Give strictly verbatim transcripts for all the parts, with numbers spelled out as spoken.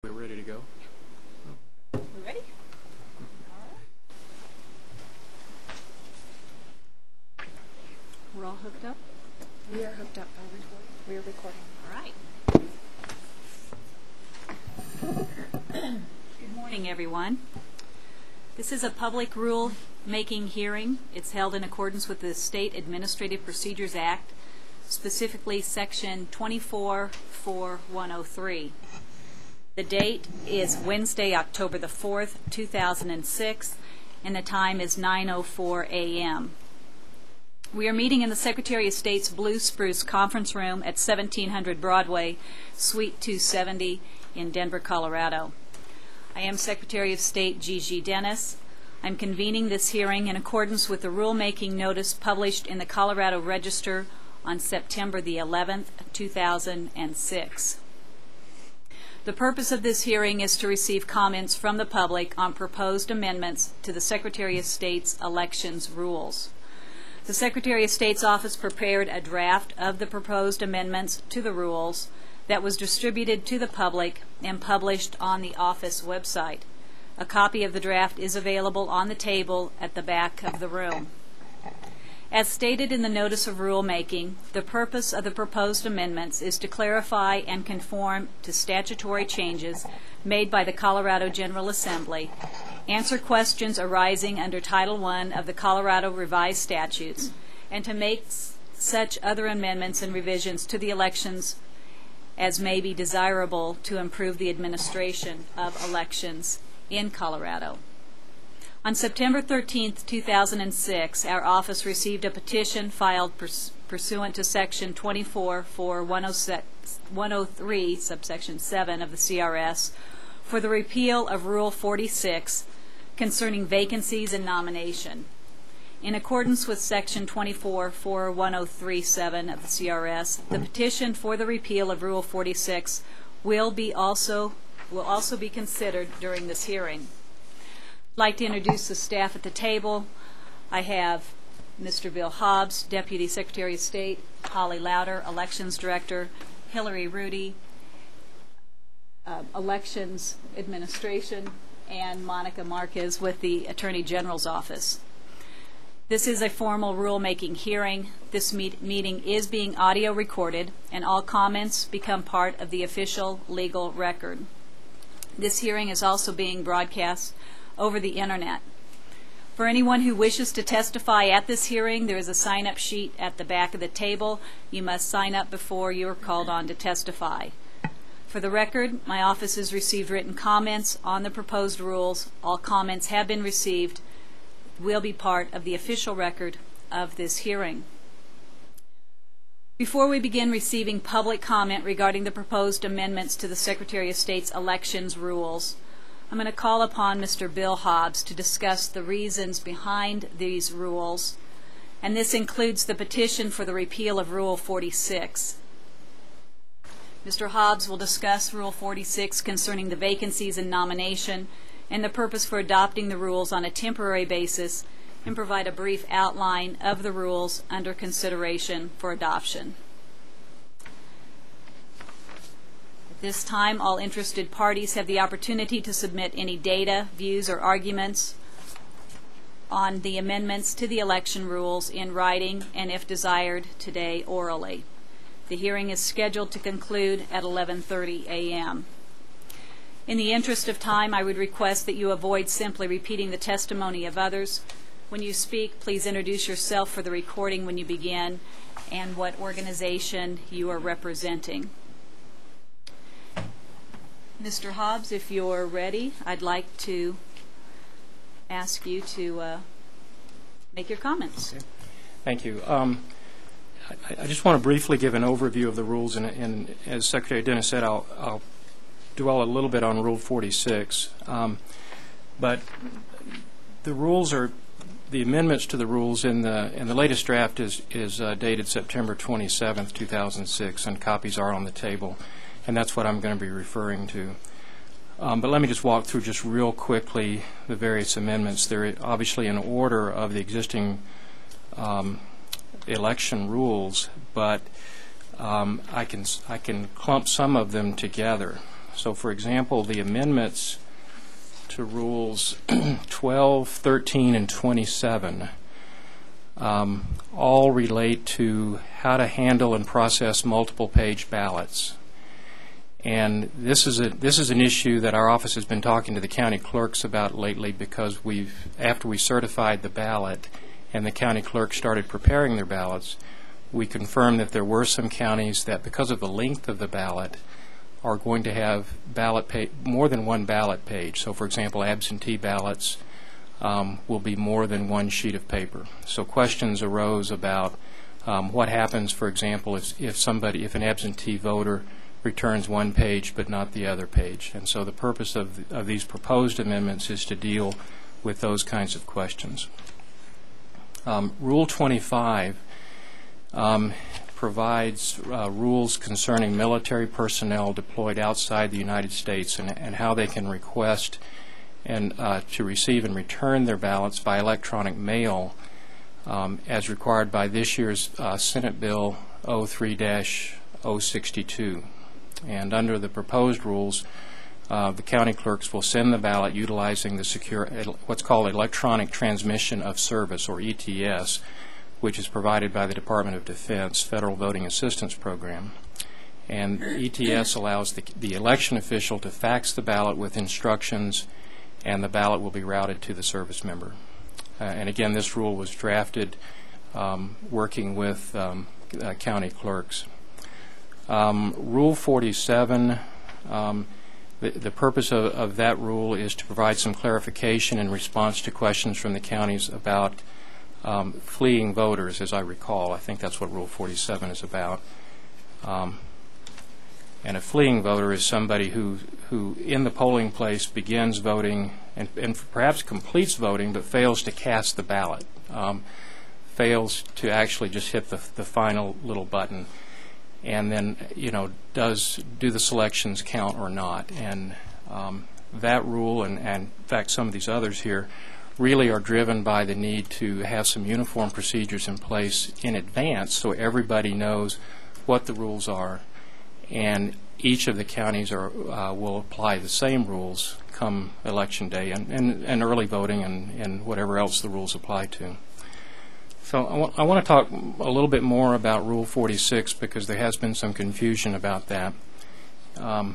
We're ready to go. We ready? We're all hooked up? We are hooked up. Are we recording? We are recording. All right. Good morning, everyone. This is a public rule making hearing. It's held in accordance with the State Administrative Procedures Act, specifically Section twenty-four four one oh three. The date is Wednesday, October the fourth, two thousand six, and the time is nine oh four a m We are meeting in the Secretary of State's Blue Spruce Conference Room at seventeen hundred Broadway, Suite two seventy in Denver, Colorado. I am Secretary of State Gigi Dennis. I'm convening this hearing in accordance with the rulemaking notice published in the Colorado Register on September the eleventh, two thousand six. The purpose of this hearing is to receive comments from the public on proposed amendments to the Secretary of State's elections rules. The Secretary of State's office prepared a draft of the proposed amendments to the rules that was distributed to the public and published on the office website. A copy of the draft is available on the table at the back of the room. As stated in the Notice of Rulemaking, the purpose of the proposed amendments is to clarify and conform to statutory changes made by the Colorado General Assembly, answer questions arising under Title one of the Colorado Revised Statutes, and to make s- such other amendments and revisions to the elections as may be desirable to improve the administration of elections in Colorado. On September thirteenth, two thousand six, our office received a petition filed purs- pursuant to Section twenty-four four one oh three, subsection seven of the C R S, for the repeal of Rule forty-six concerning vacancies and nomination. In accordance with Section twenty-four four one oh three seven of the C R S, the petition for the repeal of Rule forty-six will be also will also be considered during this hearing. I'd like to introduce the staff at the table. I have Mister Bill Hobbs, Deputy Secretary of State, Holly Lauder, Elections Director, Hillary Rudy, uh, Elections Administration, and Monica Marquez with the Attorney General's Office. This is a formal rulemaking hearing. This meet- meeting is being audio recorded, and all comments become part of the official legal record. This hearing is also being broadcast over the Internet. For anyone who wishes to testify at this hearing, there is a sign-up sheet at the back of the table. You must sign up before you are called on to testify. For the record, my office has received written comments on the proposed rules. All comments have been received, will be part of the official record of this hearing. Before we begin receiving public comment regarding the proposed amendments to the Secretary of State's elections rules, I'm going to call upon Mister Bill Hobbs to discuss the reasons behind these rules, and this includes the petition for the repeal of Rule forty-six. Mister Hobbs will discuss Rule forty-six concerning the vacancies and nomination and the purpose for adopting the rules on a temporary basis, and provide a brief outline of the rules under consideration for adoption. At this time, all interested parties have the opportunity to submit any data, views, or arguments on the amendments to the election rules in writing and, if desired, today orally. The hearing is scheduled to conclude at eleven thirty a m In the interest of time, I would request that you avoid simply repeating the testimony of others. When you speak, please introduce yourself for the recording when you begin and what organization you are representing. Mister Hobbs, if you're ready, I'd like to ask you to uh, make your comments. Okay. Thank you. Um, I, I just want to briefly give an overview of the rules, and, and as Secretary Dennis said, I'll, I'll dwell a little bit on Rule forty-six. Um, but the rules are, the amendments to the rules in the in the latest draft is is uh, dated September twenty-seventh, two thousand six, and copies are on the table, and that's what I'm going to be referring to. Um, but let me just walk through just real quickly the various amendments. They're obviously in order of the existing um, election rules, but um, I can I can clump some of them together. So, for example, the amendments to Rules twelve, thirteen, and twenty-seven um, all relate to how to handle and process multiple page ballots. And this is a this is an issue that our office has been talking to the county clerks about lately, because we've after we certified the ballot and the county clerks started preparing their ballots, we confirmed that there were some counties that, because of the length of the ballot, are going to have ballot pa- more than one ballot page. So, for example, absentee ballots um, will be more than one sheet of paper. So questions arose about um, what happens, for example, if, if somebody, if an absentee voter returns one page but not the other page. And so the purpose of, of these proposed amendments is to deal with those kinds of questions. Um, Rule twenty-five um, provides uh, rules concerning military personnel deployed outside the United States, and, and how they can request and uh, to receive and return their ballots by electronic mail, um, as required by this year's uh, Senate Bill oh three dash oh sixty-two. And under the proposed rules, uh, the county clerks will send the ballot utilizing the secure, what's called electronic transmission of service, or E T S, which is provided by the Department of Defense Federal Voting Assistance Program. And E T S allows the, the election official to fax the ballot with instructions, and the ballot will be routed to the service member. Uh, and again, this rule was drafted um, working with um, uh, county clerks. Um, Rule forty-seven, um, the, the purpose of, of that rule is to provide some clarification in response to questions from the counties about Um, fleeing voters, as I recall. I think that's what Rule forty-seven is about. Um, and a fleeing voter is somebody who, who in the polling place begins voting and, and perhaps completes voting but fails to cast the ballot, um, fails to actually just hit the, the final little button, and then, you know, does do the selections count or not. And um, that rule, and, and in fact some of these others here, really are driven by the need to have some uniform procedures in place in advance so everybody knows what the rules are, and each of the counties are, uh, will apply the same rules come election day, and, and, and early voting, and, and whatever else the rules apply to. So I, w- I want to talk a little bit more about Rule forty-six, because there has been some confusion about that. Um,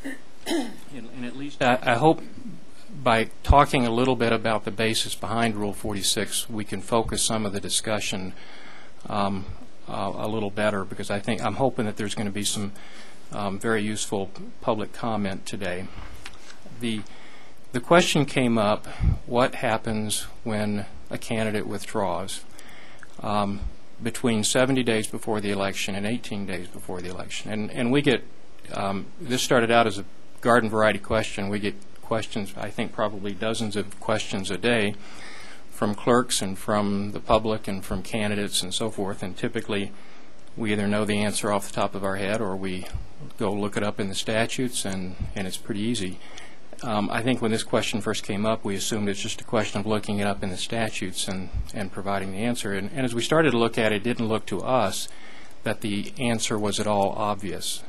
and, and at least I, I hope by talking a little bit about the basis behind Rule forty-six, we can focus some of the discussion um, uh, a little better, because I think I'm hoping that there's going to be some um, very useful public comment today. The the question came up: what happens when a candidate withdraws um, between seventy days before the election and eighteen days before the election? And and we get um, this started out as a garden variety question. We get questions, I think probably dozens of questions a day, from clerks and from the public and from candidates and so forth, and typically we either know the answer off the top of our head or we go look it up in the statutes, and, and it's pretty easy. Um, I think when this question first came up, we assumed it's just a question of looking it up in the statutes and, and providing the answer. And, and as we started to look at it, it didn't look to us that the answer was at all obvious.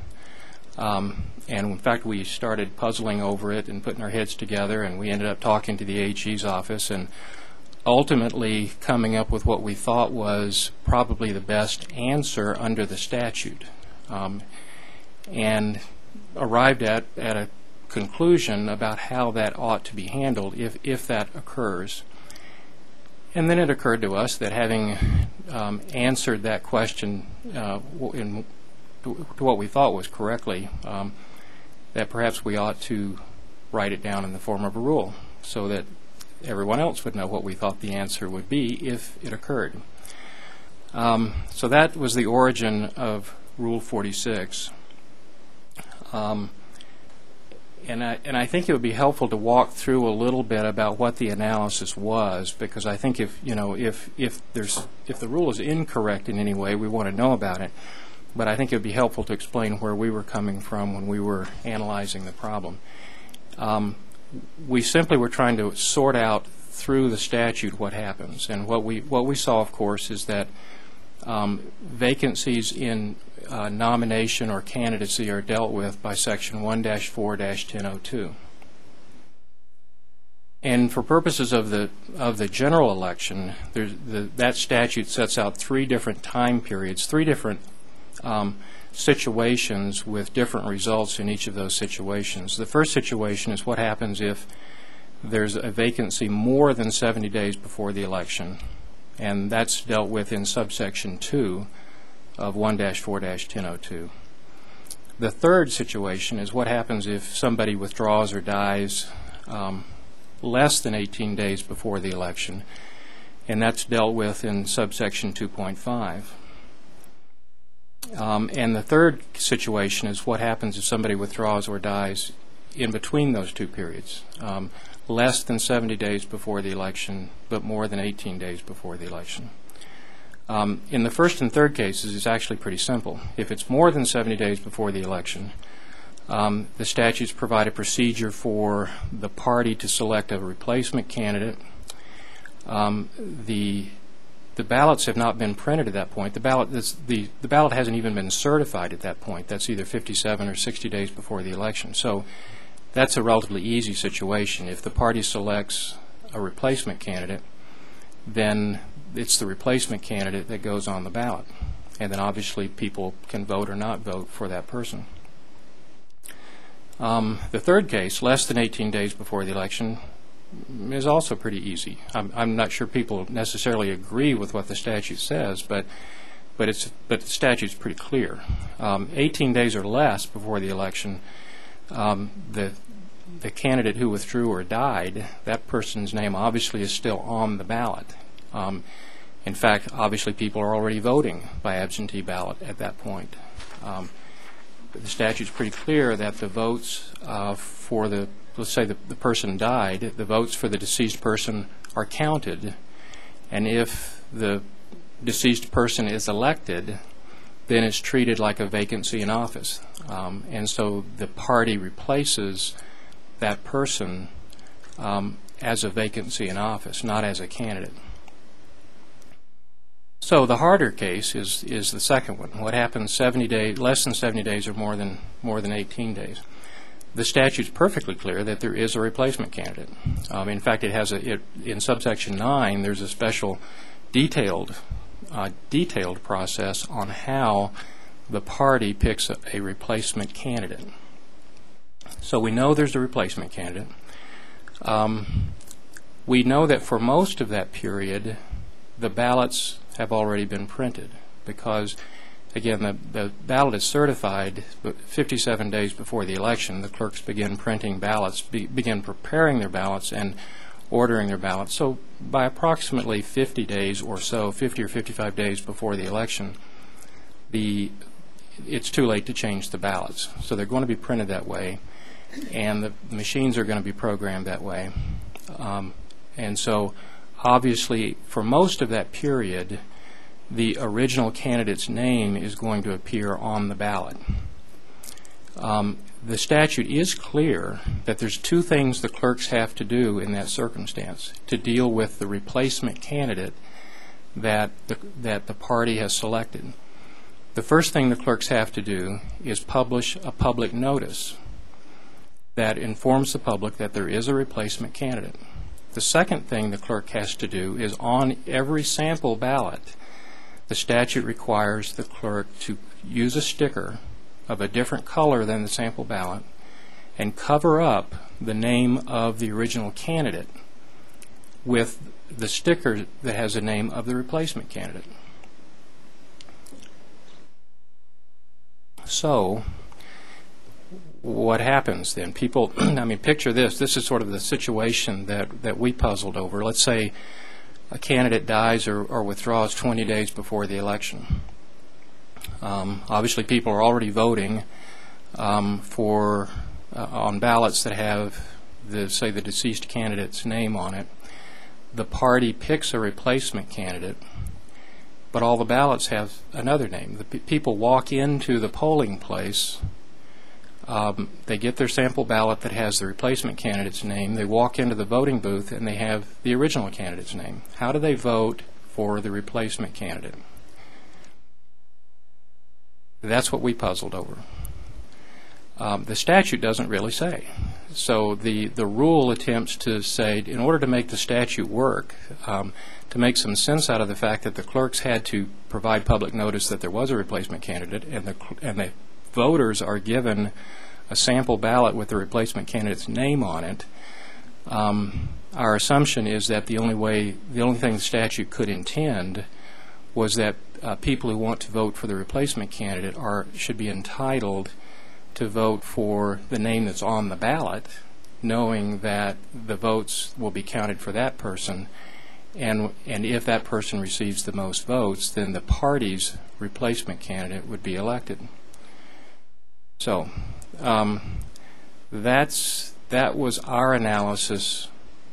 Um, and in fact, we started puzzling over it and putting our heads together, and we ended up talking to the A G's office and ultimately coming up with what we thought was probably the best answer under the statute, um, and arrived at, at a conclusion about how that ought to be handled if, if that occurs. And then it occurred to us that having um, answered that question uh, in to what we thought was correctly, um, that perhaps we ought to write it down in the form of a rule so that everyone else would know what we thought the answer would be if it occurred. Um, so that was the origin of Rule forty-six. Um, and, I, and I think it would be helpful to walk through a little bit about what the analysis was, because I think if, you know, if, if, there's, if the rule is incorrect in any way, we want to know about it. But I think it would be helpful to explain where we were coming from when we were analyzing the problem. Um, we simply were trying to sort out through the statute what happens. And what we what we saw, of course, is that um, vacancies in uh, nomination or candidacy are dealt with by Section one dash four dash ten oh two. And for purposes of the of the general election, there's the, that statute sets out three different time periods, three different um, situations with different results in each of those situations. The first situation is what happens if there's a vacancy more than seventy days before the election, and that's dealt with in subsection two of one dash four dash ten oh two. The third situation is what happens if somebody withdraws or dies um, less than eighteen days before the election, and that's dealt with in subsection two point five. Um, and the third situation is what happens if somebody withdraws or dies in between those two periods, um, less than seventy days before the election, but more than eighteen days before the election. Um, in the first and third cases, it's actually pretty simple. If it's more than seventy days before the election, um, the statutes provide a procedure for the party to select a replacement candidate. Um, the The ballots have not been printed at that point. The ballot, this, the, the ballot hasn't even been certified at that point. That's either fifty-seven or sixty days before the election. So that's a relatively easy situation. If the party selects a replacement candidate, then it's the replacement candidate that goes on the ballot. And then obviously people can vote or not vote for that person. Um, the third case, less than eighteen days before the election, is also pretty easy. I'm, I'm not sure people necessarily agree with what the statute says, but but it's but the statute's pretty clear. Um, eighteen days or less before the election, um, the the candidate who withdrew or died, that person's name obviously is still on the ballot. Um, in fact, obviously people are already voting by absentee ballot at that point. Um, but the statute's pretty clear that the votes uh, for the let's say the, the person died, the votes for the deceased person are counted, and if the deceased person is elected, then it's treated like a vacancy in office. Um, and so the party replaces that person um, as a vacancy in office, not as a candidate. So the harder case is, is the second one. What happens seventy days, less than seventy days or more than, more than eighteen days? The statute's perfectly clear that there is a replacement candidate. Um, in fact, it has a it, in subsection nine. There's a special detailed uh, detailed process on how the party picks a, a replacement candidate. So we know there's a replacement candidate. Um, we know that for most of that period, the ballots have already been printed because, again, the, the ballot is certified fifty-seven days before the election. The clerks begin printing ballots, be, begin preparing their ballots and ordering their ballots. So by approximately fifty days or so, fifty or fifty-five days before the election, the it's too late to change the ballots. So they're going to be printed that way, and the machines are going to be programmed that way. Um, and so obviously for most of that period, the original candidate's name is going to appear on the ballot. Um, the statute is clear that there's two things the clerks have to do in that circumstance to deal with the replacement candidate that the, that the party has selected. The first thing the clerks have to do is publish a public notice that informs the public that there is a replacement candidate. The second thing the clerk has to do is on every sample ballot, the statute requires the clerk to use a sticker of a different color than the sample ballot and cover up the name of the original candidate with the sticker that has the name of the replacement candidate. So what happens then? People, I mean, picture this. This is sort of the situation that, that we puzzled over. Let's say a candidate dies or, or withdraws twenty days before the election. Um, obviously, people are already voting um, for uh, on ballots that have, the, say, the deceased candidate's name on it. The party picks a replacement candidate, but all the ballots have another name. The pe people walk into the polling place. Um, they get their sample ballot that has the replacement candidate's name. They walk into the voting booth and they have the original candidate's name. How do they vote for the replacement candidate? That's what we puzzled over. Um, the statute doesn't really say. So the, the rule attempts to say, in order to make the statute work, um, to make some sense out of the fact that the clerks had to provide public notice that there was a replacement candidate, and the, and the voters are given a sample ballot with the replacement candidate's name on it, um, our assumption is that the only way, the only thing the statute could intend was that uh, people who want to vote for the replacement candidate are should be entitled to vote for the name that's on the ballot, knowing that the votes will be counted for that person, and and if that person receives the most votes, then the party's replacement candidate would be elected. So um, that's that was our analysis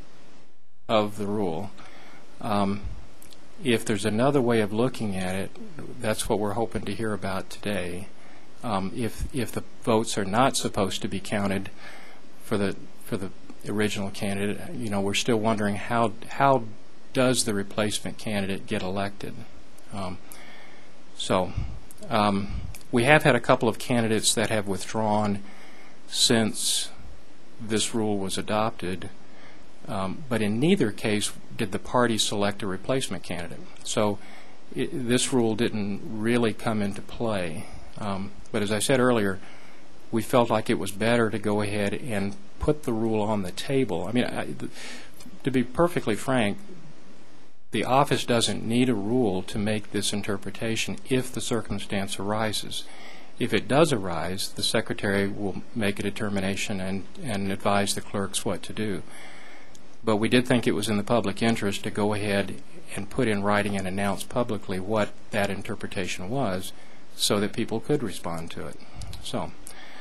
of the rule. Um, if there's another way of looking at it, that's what we're hoping to hear about today. Um, if if the votes are not supposed to be counted for the for the original candidate, you know, we're still wondering how how does the replacement candidate get elected. Um, so um, we have had a couple of candidates that have withdrawn since this rule was adopted, um, but in neither case did the party select a replacement candidate. So it, this rule didn't really come into play. Um, but as I said earlier, we felt like it was better to go ahead and put the rule on the table. I mean, I, th to be perfectly frank, the office doesn't need a rule to make this interpretation if the circumstance arises. If it does arise, the Secretary will make a determination and, and advise the clerks what to do. But we did think it was in the public interest to go ahead and put in writing and announce publicly what that interpretation was, so that people could respond to it. So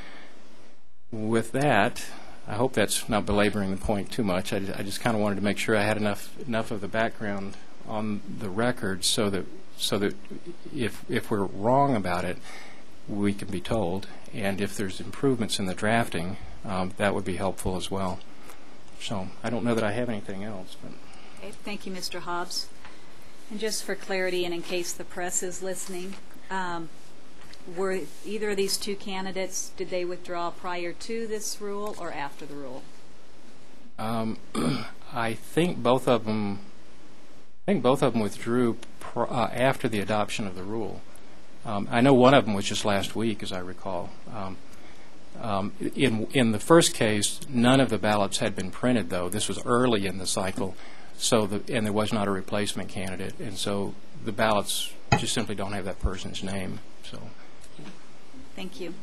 with that, I hope that's not belaboring the point too much. I, I just kind of wanted to make sure I had enough enough of the background on the record so that so that if if we're wrong about it, we can be told, and if there's improvements in the drafting, um, that would be helpful as well. So I don't know that I have anything else. But. Okay, thank you, Mister Hobbs. And just for clarity, and in case the press is listening, um, were either of these two candidates, did they withdraw prior to this rule or after the rule? Um, I think both of them. I think both of them withdrew pr uh, after the adoption of the rule. Um, I know one of them was just last week, as I recall. Um, um, in in the first case, none of the ballots had been printed, though. This was early in the cycle, so the, and there was not a replacement candidate, and so the ballots just simply don't have that person's name. So. Thank you.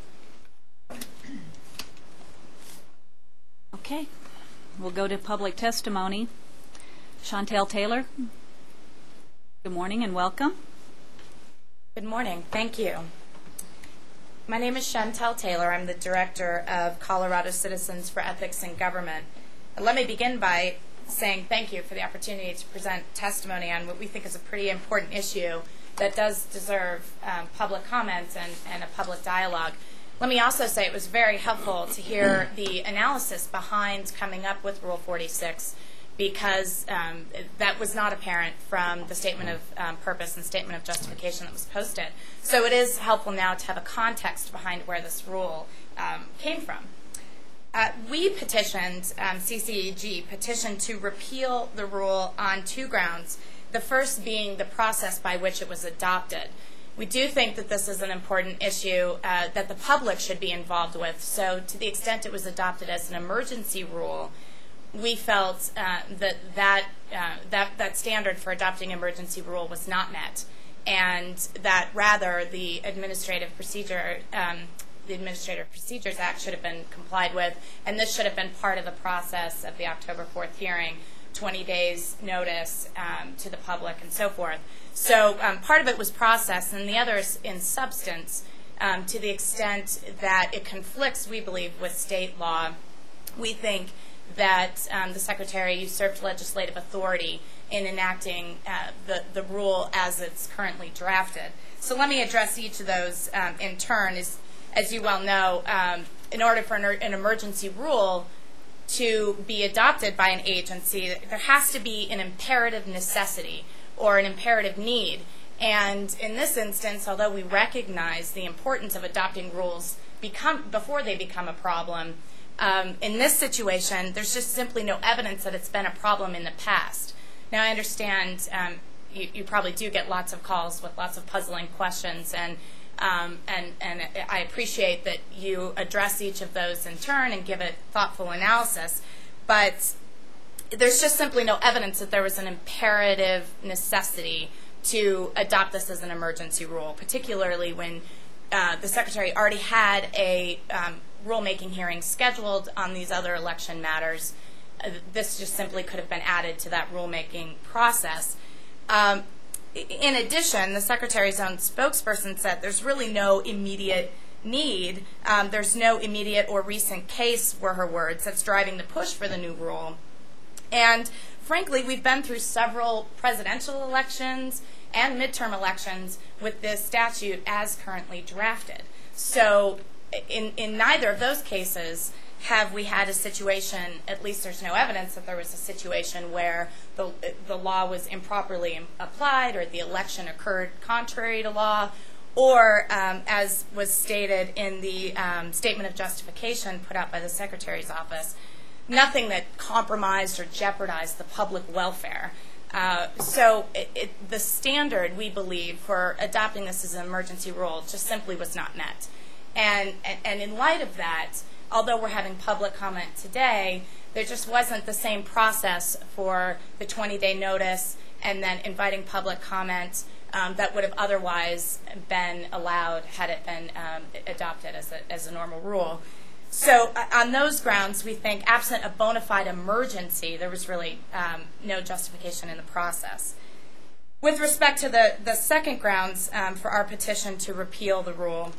Okay, we'll go to public testimony. Chantel Taylor, good morning and welcome. Good morning. Thank you. My name is Chantel Taylor. I'm the Director of Colorado Citizens for Ethics in Government. And let me begin by saying thank you for the opportunity to present testimony on what we think is a pretty important issue that does deserve um, public comments and, and a public dialogue. Let me also say it was very helpful to hear the analysis behind coming up with Rule forty-six, because um, that was not apparent from the statement of um, purpose and statement of justification that was posted. So it is helpful now to have a context behind where this rule um, came from. Uh, we petitioned, um, C C E G petitioned to repeal the rule on two grounds, the first being the process by which it was adopted. We do think that this is an important issue uh, that the public should be involved with. So to the extent it was adopted as an emergency rule, we felt uh, that that, uh, that that standard for adopting emergency rule was not met, and that rather the administrative procedure, um, the Administrative Procedures Act should have been complied with, and this should have been part of the process of the October fourth hearing, twenty days notice um, to the public and so forth. So um, part of it was process, and the other is in substance, um, to the extent that it conflicts, we believe, with state law. We think that um, the Secretary usurped legislative authority in enacting uh, the, the rule as it's currently drafted. So let me address each of those um, in turn. As, as you well know, um, in order for an, an emergency rule to be adopted by an agency, there has to be an imperative necessity or an imperative need. And in this instance, although we recognize the importance of adopting rules become, before they become a problem, um, in this situation, there's just simply no evidence that it's been a problem in the past. Now, I understand um, you, you probably do get lots of calls with lots of puzzling questions, and, um, and, and I appreciate that you address each of those in turn and give it thoughtful analysis. But there's just simply no evidence that there was an imperative necessity to adopt this as an emergency rule, particularly when uh, the Secretary already had a um, rulemaking hearing scheduled on these other election matters. Uh, this just simply could have been added to that rulemaking process. Um, in addition, the Secretary's own spokesperson said there's really no immediate need. Um, there's no immediate or recent case, were her words, that's driving the push for the new rule. And frankly, we've been through several presidential elections and midterm elections with this statute as currently drafted. So in, in neither of those cases have we had a situation, at least there's no evidence that there was a situation where the, the law was improperly applied or the election occurred contrary to law, or um, as was stated in the um, statement of justification put out by the Secretary's office, nothing that compromised or jeopardized the public welfare. Uh, so it, it, the standard, we believe, for adopting this as an emergency rule just simply was not met. And, and, and in light of that, although we're having public comment today, there just wasn't the same process for the twenty-day notice and then inviting public comment um, that would have otherwise been allowed had it been um, adopted as a, as a normal rule. So uh, on those grounds, we think absent a bona fide emergency, there was really um, no justification in the process. With respect to the, the second grounds um, for our petition to repeal the rule,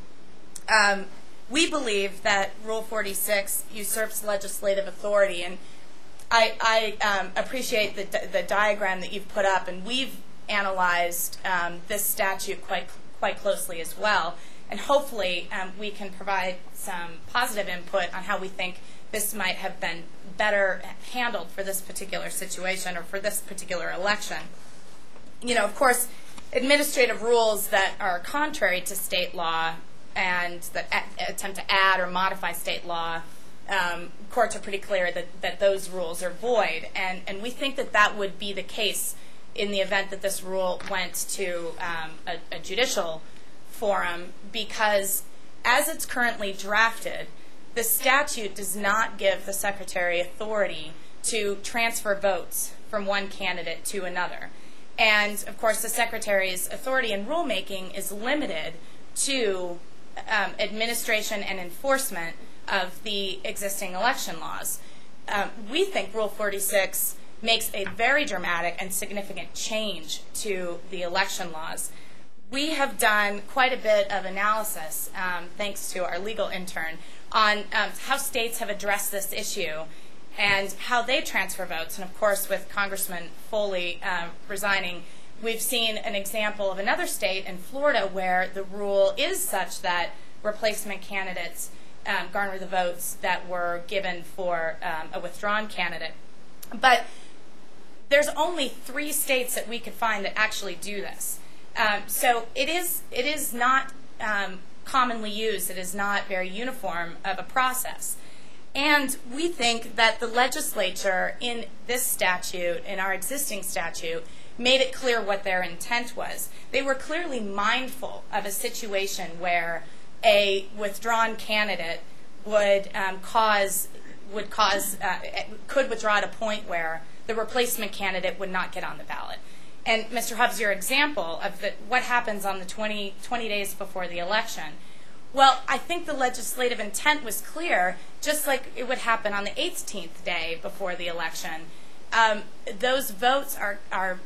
um, we believe that Rule forty-six usurps legislative authority. And I, I um, appreciate the, the diagram that you've put up, and we've analyzed um, this statute quite, quite closely as well. And hopefully um, we can provide some positive input on how we think this might have been better handled for this particular situation or for this particular election. You know, of course, administrative rules that are contrary to state law and that a- attempt to add or modify state law, um, courts are pretty clear that, that those rules are void. And, and we think that that would be the case in the event that this rule went to um, a, a judicial forum, because as it's currently drafted, the statute does not give the Secretary authority to transfer votes from one candidate to another. And of course, the Secretary's authority in rulemaking is limited to um, administration and enforcement of the existing election laws. Um, we think Rule forty-six makes a very dramatic and significant change to the election laws. We have done quite a bit of analysis, um, thanks to our legal intern, on um, how states have addressed this issue and how they transfer votes. And of course, with Congressman Foley uh, resigning, we've seen an example of another state in Florida where the rule is such that replacement candidates um, garner the votes that were given for um, a withdrawn candidate. But there's only three states that we could find that actually do this. Um, so it is, it is not um, commonly used. It is not very uniform of a process. And we think that the legislature in this statute, in our existing statute, made it clear what their intent was. They were clearly mindful of a situation where a withdrawn candidate would um, cause, would cause, uh, could withdraw at a point where the replacement candidate would not get on the ballot. And Mister Hubbs, your example of the, what happens on the twenty, twenty days before the election, well, I think the legislative intent was clear, just like it would happen on the eighteenth day before the election. Um, those votes are, are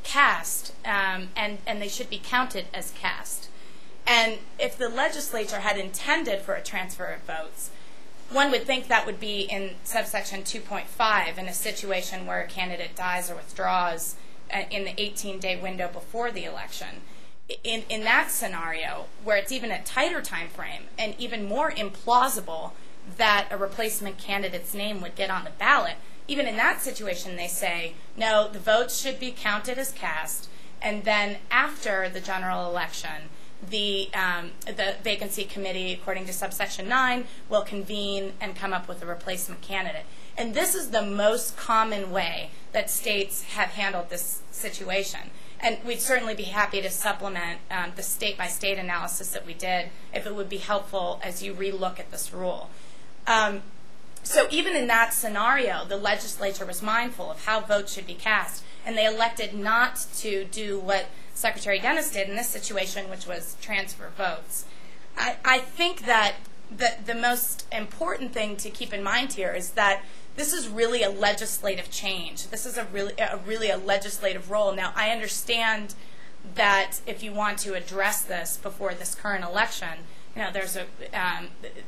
cast, um, and, and they should be counted as cast. And if the legislature had intended for a transfer of votes, one would think that would be in subsection two point five in a situation where a candidate dies or withdraws in the eighteen-day window before the election. In, in that scenario, where it's even a tighter time frame and even more implausible that a replacement candidate's name would get on the ballot, even in that situation they say, no, the votes should be counted as cast, And then after the general election, the, um, the vacancy committee, according to subsection nine, will convene and come up with a replacement candidate. And this is the most common way that states have handled this situation. And we'd certainly be happy to supplement um, the state-by-state analysis that we did if it would be helpful as you relook at this rule. Um, so even in that scenario, the legislature was mindful of how votes should be cast, and they elected not to do what Secretary Dennis did in this situation, which was transfer votes. I, I think that the, the most important thing to keep in mind here is that this is really a legislative change. This is a really, a really a legislative role. Now, I understand that if you want to address this before this current election, you know, there's a um,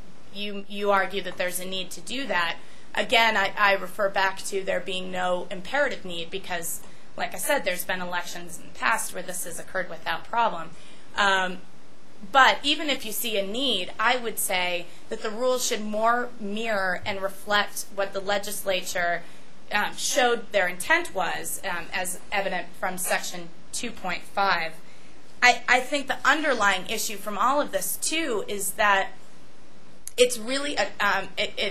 you you argue that there's a need to do that. Again, I, I refer back to there being no imperative need because, like I said, there's been elections in the past where this has occurred without problem. Um, But even if you see a need, I would say that the rules should more mirror and reflect what the legislature um, showed their intent was, um, as evident from Section two point five. I, I think the underlying issue from all of this, too, is that it's really, a, um, it, it,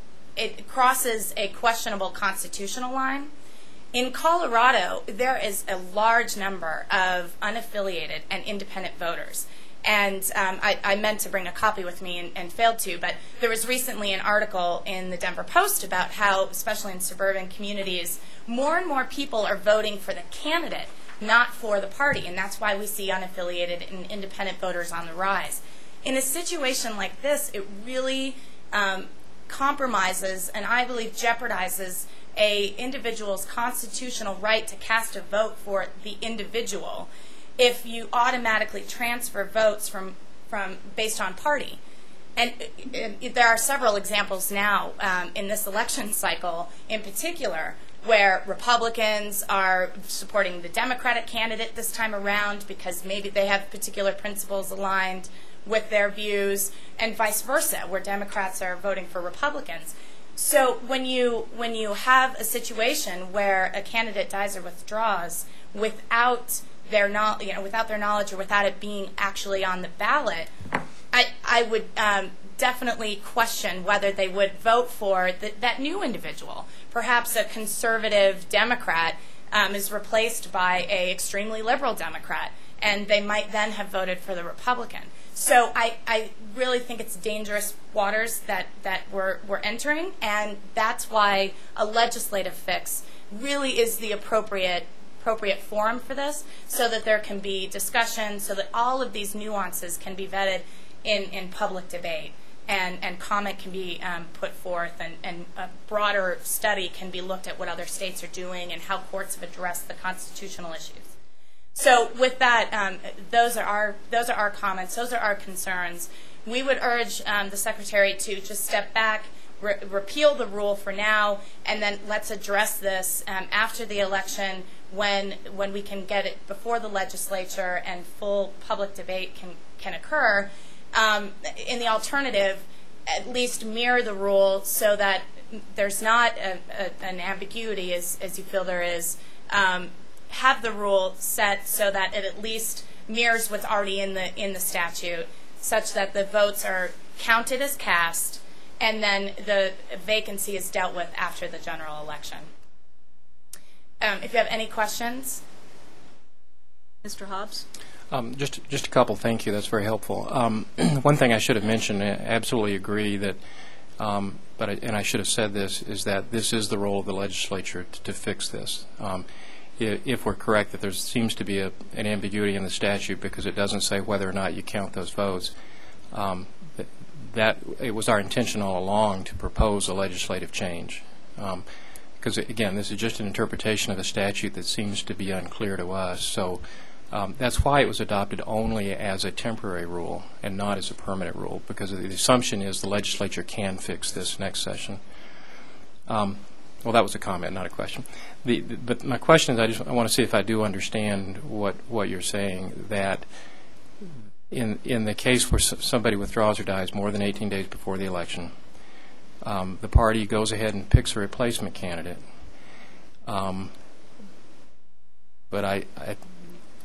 it crosses a questionable constitutional line. In Colorado, there is a large number of unaffiliated and independent voters. And um, I, I meant to bring a copy with me and, and failed to, but there was recently an article in the Denver Post about how, especially in suburban communities, more and more people are voting for the candidate, not for the party, and that's why we see unaffiliated and independent voters on the rise. In a situation like this, it really um, compromises and I believe jeopardizes a individual's constitutional right to cast a vote for the individual if you automatically transfer votes from, from based on party. And uh, there are several examples now um, in this election cycle in particular where Republicans are supporting the Democratic candidate this time around because maybe they have particular principles aligned with their views, and vice versa, where Democrats are voting for Republicans. So when you when you have a situation where a candidate dies or withdraws without their no, you know without their knowledge or without it being actually on the ballot, I I would um, definitely question whether they would vote for the, that new individual. Perhaps a conservative Democrat um, is replaced by a extremely liberal Democrat, and they might then have voted for the Republican. So I, I really think it's dangerous waters that, that we're, we're entering, and that's why a legislative fix really is the appropriate appropriate forum for this, so that there can be discussion, so that all of these nuances can be vetted in, in public debate, and, and comment can be um, put forth, and, and a broader study can be looked at what other states are doing and how courts have addressed the constitutional issues. So with that, um, those are our those are our comments. Those are our concerns. We would urge um, the Secretary to just step back, re repeal the rule for now, and then let's address this um, after the election when when we can get it before the legislature and full public debate can can occur. Um, in the alternative, at least mirror the rule so that there's not a, a, an ambiguity as as you feel there is. Um, have the rule set so that it at least mirrors what's already in the in the statute, such that the votes are counted as cast, and then the vacancy is dealt with after the general election. Um, if you have any questions. Mister Hobbs? Um, just, just a couple. Thank you. That's very helpful. Um, one thing I should have mentioned, I absolutely agree that, um, but I, and I should have said this, is that this is the role of the legislature to, to fix this. Um, If we're correct that there seems to be a, an ambiguity in the statute because it doesn't say whether or not you count those votes, um, that, that it was our intention all along to propose a legislative change. Because, um, again, this is just an interpretation of a statute that seems to be unclear to us. So um, that's why it was adopted only as a temporary rule and not as a permanent rule, because the assumption is the legislature can fix this next session. Um, Well, that was a comment, not a question. The, the, but my question is, I just I want to see if I do understand what what you're saying. That in in the case where somebody withdraws or dies more than eighteen days before the election, um, the party goes ahead and picks a replacement candidate. Um, but I, I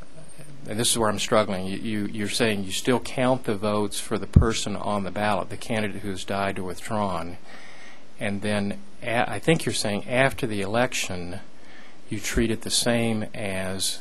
and this is where I'm struggling, you, you, you're saying you still count the votes for the person on the ballot, the candidate who's died or withdrawn, and then a, I think you're saying after the election you treat it the same as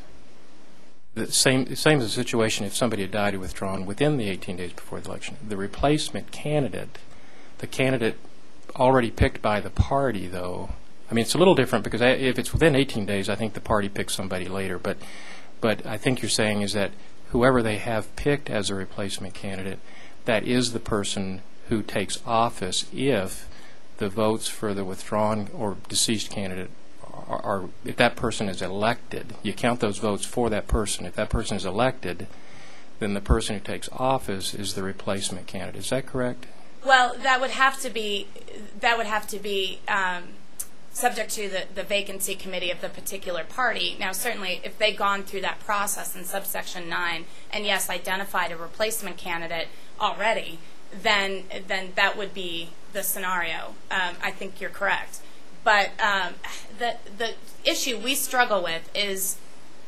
the same same as the situation if somebody had died or withdrawn within the eighteen days before the election. The replacement candidate, the candidate already picked by the party, though, I mean, it's a little different because I, if it's within eighteen days, I think the party picks somebody later. But, but I think you're saying is that whoever they have picked as a replacement candidate, that is the person who takes office if the votes for the withdrawn or deceased candidate are, are, if that person is elected. You count those votes for that person. If that person is elected, then the person who takes office is the replacement candidate. Is that correct? Well, that would have to be that would have to be um, subject to the, the vacancy committee of the particular party. Now, certainly, if they'd gone through that process in subsection nine and yes, identified a replacement candidate already, then then that would be the scenario. Um, I think you're correct. But um, the the issue we struggle with is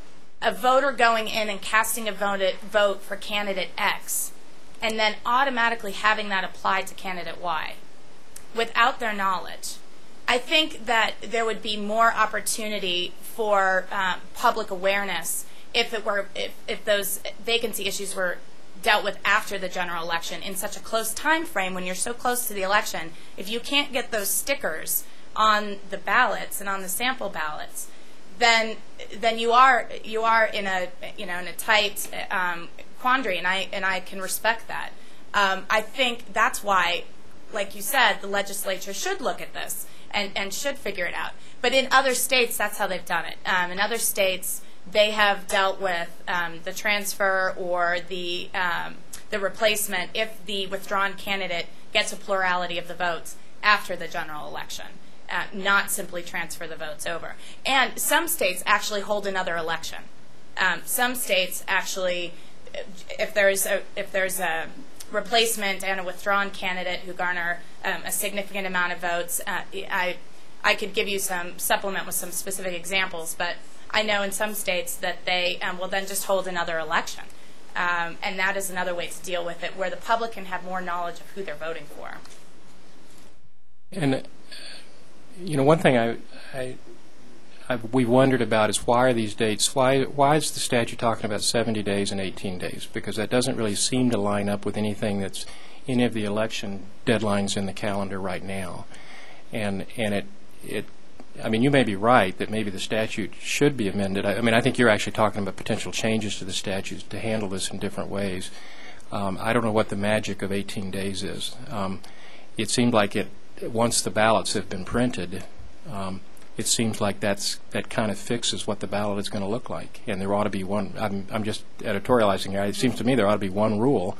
a voter going in and casting a vote vote for candidate X, and then automatically having that applied to candidate Y without their knowledge. I think that there would be more opportunity for um, public awareness if it were if, if those vacancy issues were dealt with after the general election in such a close time frame. When you're so close to the election, if you can't get those stickers on the ballots and on the sample ballots, then then you are you are in a you know in a tight um, quandary, and I and I can respect that. Um, I think that's why, like you said, the legislature should look at this and, and should figure it out. But in other states, that's how they've done it. Um, in other states, they have dealt with um, the transfer or the um, the replacement if the withdrawn candidate gets a plurality of the votes after the general election, uh, not simply transfer the votes over. And some states actually hold another election. Um, some states actually, if there's a if there's a replacement and a withdrawn candidate who garner um, a significant amount of votes, uh, I I could give you some supplement with some specific examples, but I know in some states that they um, will then just hold another election, um, and that is another way to deal with it, where the public can have more knowledge of who they're voting for. And you know, one thing I, I I've, we wondered about is why are these dates? Why why is the statute talking about seventy days and eighteen days? Because that doesn't really seem to line up with anything that's any of the election deadlines in the calendar right now, and and it it. I mean, you may be right that maybe the statute should be amended. I, I mean, I think you're actually talking about potential changes to the statutes to handle this in different ways. Um, I don't know what the magic of eighteen days is. Um, it seemed like it once the ballots have been printed. Um, it seems like that's that kind of fixes what the ballot is going to look like, and there ought to be one. I'm, I'm just editorializing here. It seems to me there ought to be one rule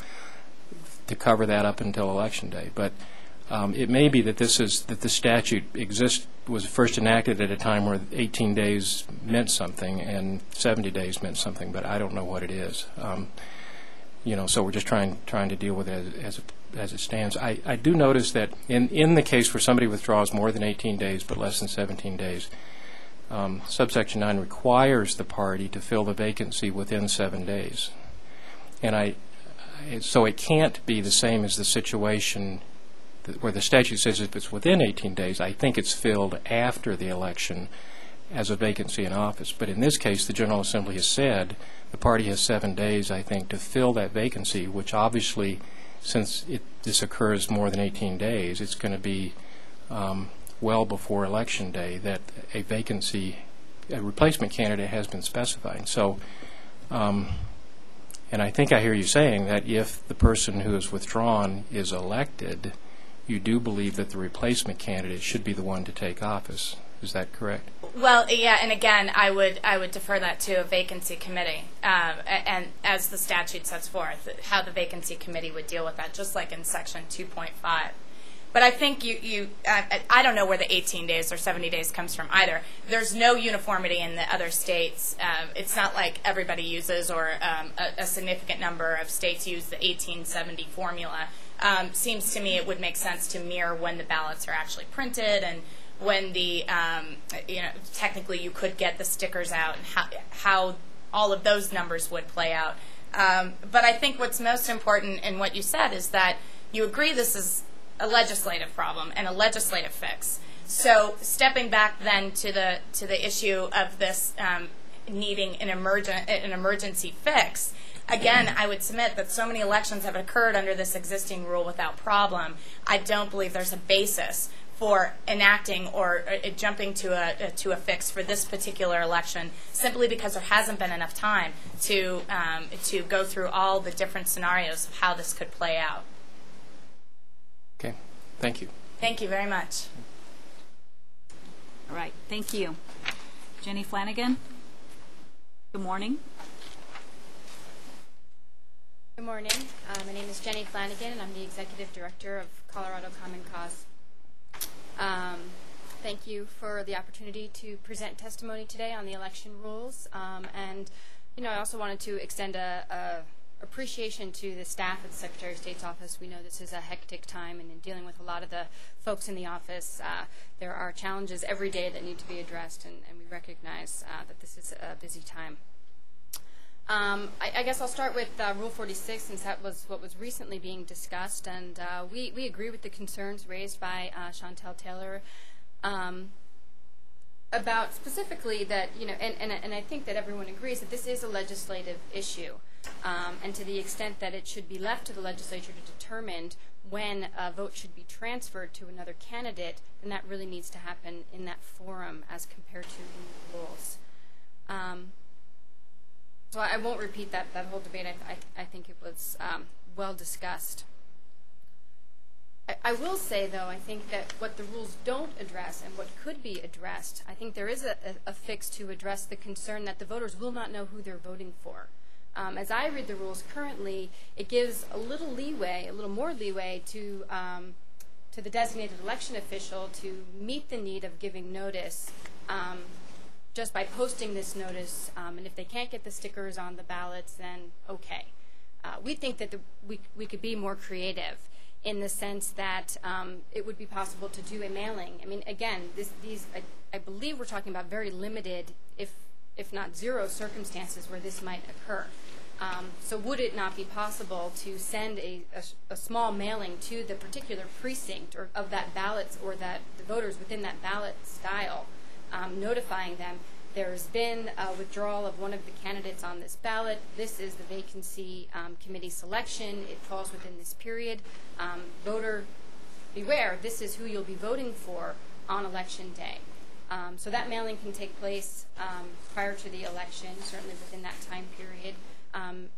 to cover that up until election day. But um, it may be that this is that the statute exists was first enacted at a time where eighteen days meant something and seventy days meant something, but I don't know what it is. Um, you know, so we're just trying trying to deal with it as as it, as it stands. I, I do notice that in in the case where somebody withdraws more than eighteen days but less than seventeen days, um, subsection nine requires the party to fill the vacancy within seven days, and I so it can't be the same as the situation where the statute says if it's within eighteen days, I think it's filled after the election as a vacancy in office. But in this case, the General Assembly has said the party has seven days, I think, to fill that vacancy, which obviously, since it, this occurs more than eighteen days, it's going to be um, well before Election Day that a vacancy, a replacement candidate has been specified. So, um, and I think I hear you saying that if the person who is withdrawn is elected, you do believe that the replacement candidate should be the one to take office. Is that correct? Well, yeah, and again, I would I would defer that to a vacancy committee, um, and as the statute sets forth, how the vacancy committee would deal with that, just like in Section two point five. But I think you, you I, I don't know where the eighteen days or seventy days comes from either. There's no uniformity in the other states. Um, it's not like everybody uses, or um, a, a significant number of states use the eighteen seventy formula. Um, seems to me it would make sense to mirror when the ballots are actually printed and when the, um, you know, technically you could get the stickers out, and how, how all of those numbers would play out. Um, but I think what's most important in what you said is that you agree this is a legislative problem and a legislative fix. So stepping back then to the to the issue of this um, needing an emergent an emergency fix, again, I would submit that so many elections have occurred under this existing rule without problem. I don't believe there's a basis for enacting or uh, jumping to a uh, to a fix for this particular election, simply because there hasn't been enough time to um, to go through all the different scenarios of how this could play out. Okay. Thank you. Thank you very much. All right, thank you. Jenny Flanagan, good morning. Good morning. Uh, my name is Jenny Flanagan, and I'm the Executive Director of Colorado Common Cause. Um, thank you for the opportunity to present testimony today on the election rules. Um, and, you know, I also wanted to extend a, a appreciation to the staff at the Secretary of State's office. We know this is a hectic time, and in dealing with a lot of the folks in the office, uh, there are challenges every day that need to be addressed, and, and we recognize uh, that this is a busy time. Um, I, I guess I'll start with uh, Rule forty-six, since that was what was recently being discussed, and uh, we, we agree with the concerns raised by uh, Chantel Taylor um, about specifically that, you know, and, and, and I think that everyone agrees that this is a legislative issue, um, and to the extent that it should be left to the legislature to determine when a vote should be transferred to another candidate, then that really needs to happen in that forum as compared to in the rules. Um, So I won't repeat that, that whole debate. I, I, I think it was um, well discussed. I, I will say, though, I think that what the rules don't address and what could be addressed, I think there is a, a, a fix to address the concern that the voters will not know who they're voting for. Um, as I read the rules currently, it gives a little leeway, a little more leeway to um, to the designated election official to meet the need of giving notice um, just by posting this notice, um, and if they can't get the stickers on the ballots, then okay. Uh, we think that the, we, we could be more creative in the sense that um, it would be possible to do a mailing. I mean, again, this, these I, I believe we're talking about very limited, if if not zero, circumstances where this might occur. Um, so would it not be possible to send a, a, a small mailing to the particular precinct or of that ballot, or that the voters within that ballot style, Um, notifying them there's been a withdrawal of one of the candidates on this ballot. This is the vacancy um, committee selection. It falls within this period. Um, voter beware, this is who you'll be voting for on election day. Um, so that mailing can take place um, prior to the election, certainly within that time period. Um,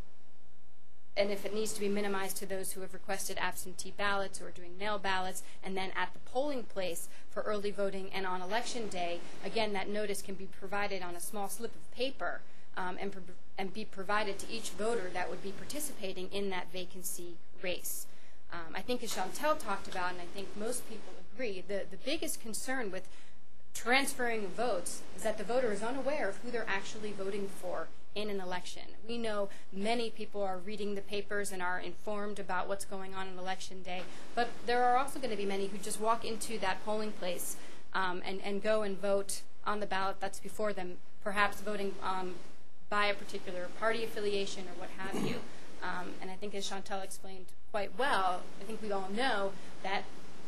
and if it needs to be minimized to those who have requested absentee ballots or doing mail ballots, and then at the polling place for early voting and on election day, again, that notice can be provided on a small slip of paper um, and, pro and be provided to each voter that would be participating in that vacancy race. Um, I think as Chantel talked about, and I think most people agree, the, the biggest concern with transferring votes is that the voter is unaware of who they're actually voting for in an election. We know many people are reading the papers and are informed about what's going on on election day, but there are also going to be many who just walk into that polling place um, and, and go and vote on the ballot that's before them, perhaps voting um, by a particular party affiliation or what have you. Um, and I think as Chantel explained quite well, I think we all know that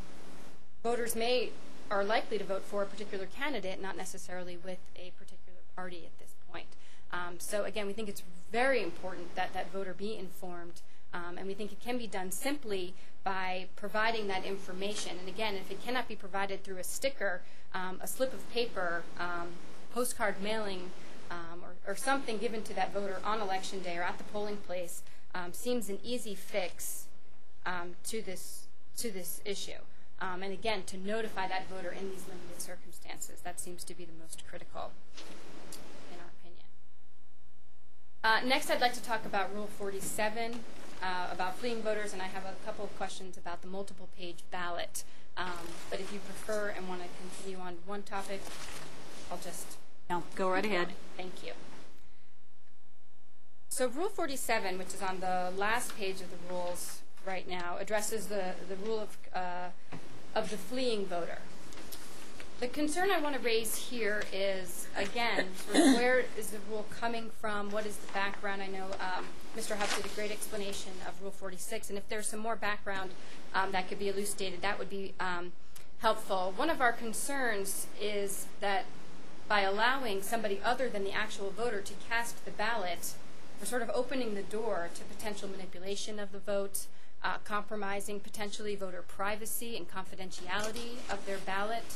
voters may are likely to vote for a particular candidate, not necessarily with a particular party at this point. Um, so again, we think it's very important that that voter be informed, um, and we think it can be done simply by providing that information. And again, if it cannot be provided through a sticker, um, a slip of paper, um, postcard mailing, um, or, or something given to that voter on election day or at the polling place, um, seems an easy fix um, to this to this issue. Um, and again, to notify that voter in these limited circumstances, that seems to be the most critical. Uh, next, I'd like to talk about Rule forty-seven, uh, about fleeing voters, and I have a couple of questions about the multiple-page ballot. Um, but if you prefer and want to continue on one topic, I'll just... No, go right ahead. Thank you. So Rule forty-seven, which is on the last page of the rules right now, addresses the, the rule of, uh, of the fleeing voter. The concern I want to raise here is, again, sort of where is the rule coming from? What is the background? I know um, Mister Huff did a great explanation of Rule forty-six, and if there's some more background um, that could be elucidated, that would be um, helpful. One of our concerns is that by allowing somebody other than the actual voter to cast the ballot, we're sort of opening the door to potential manipulation of the vote, uh, compromising potentially voter privacy and confidentiality of their ballot.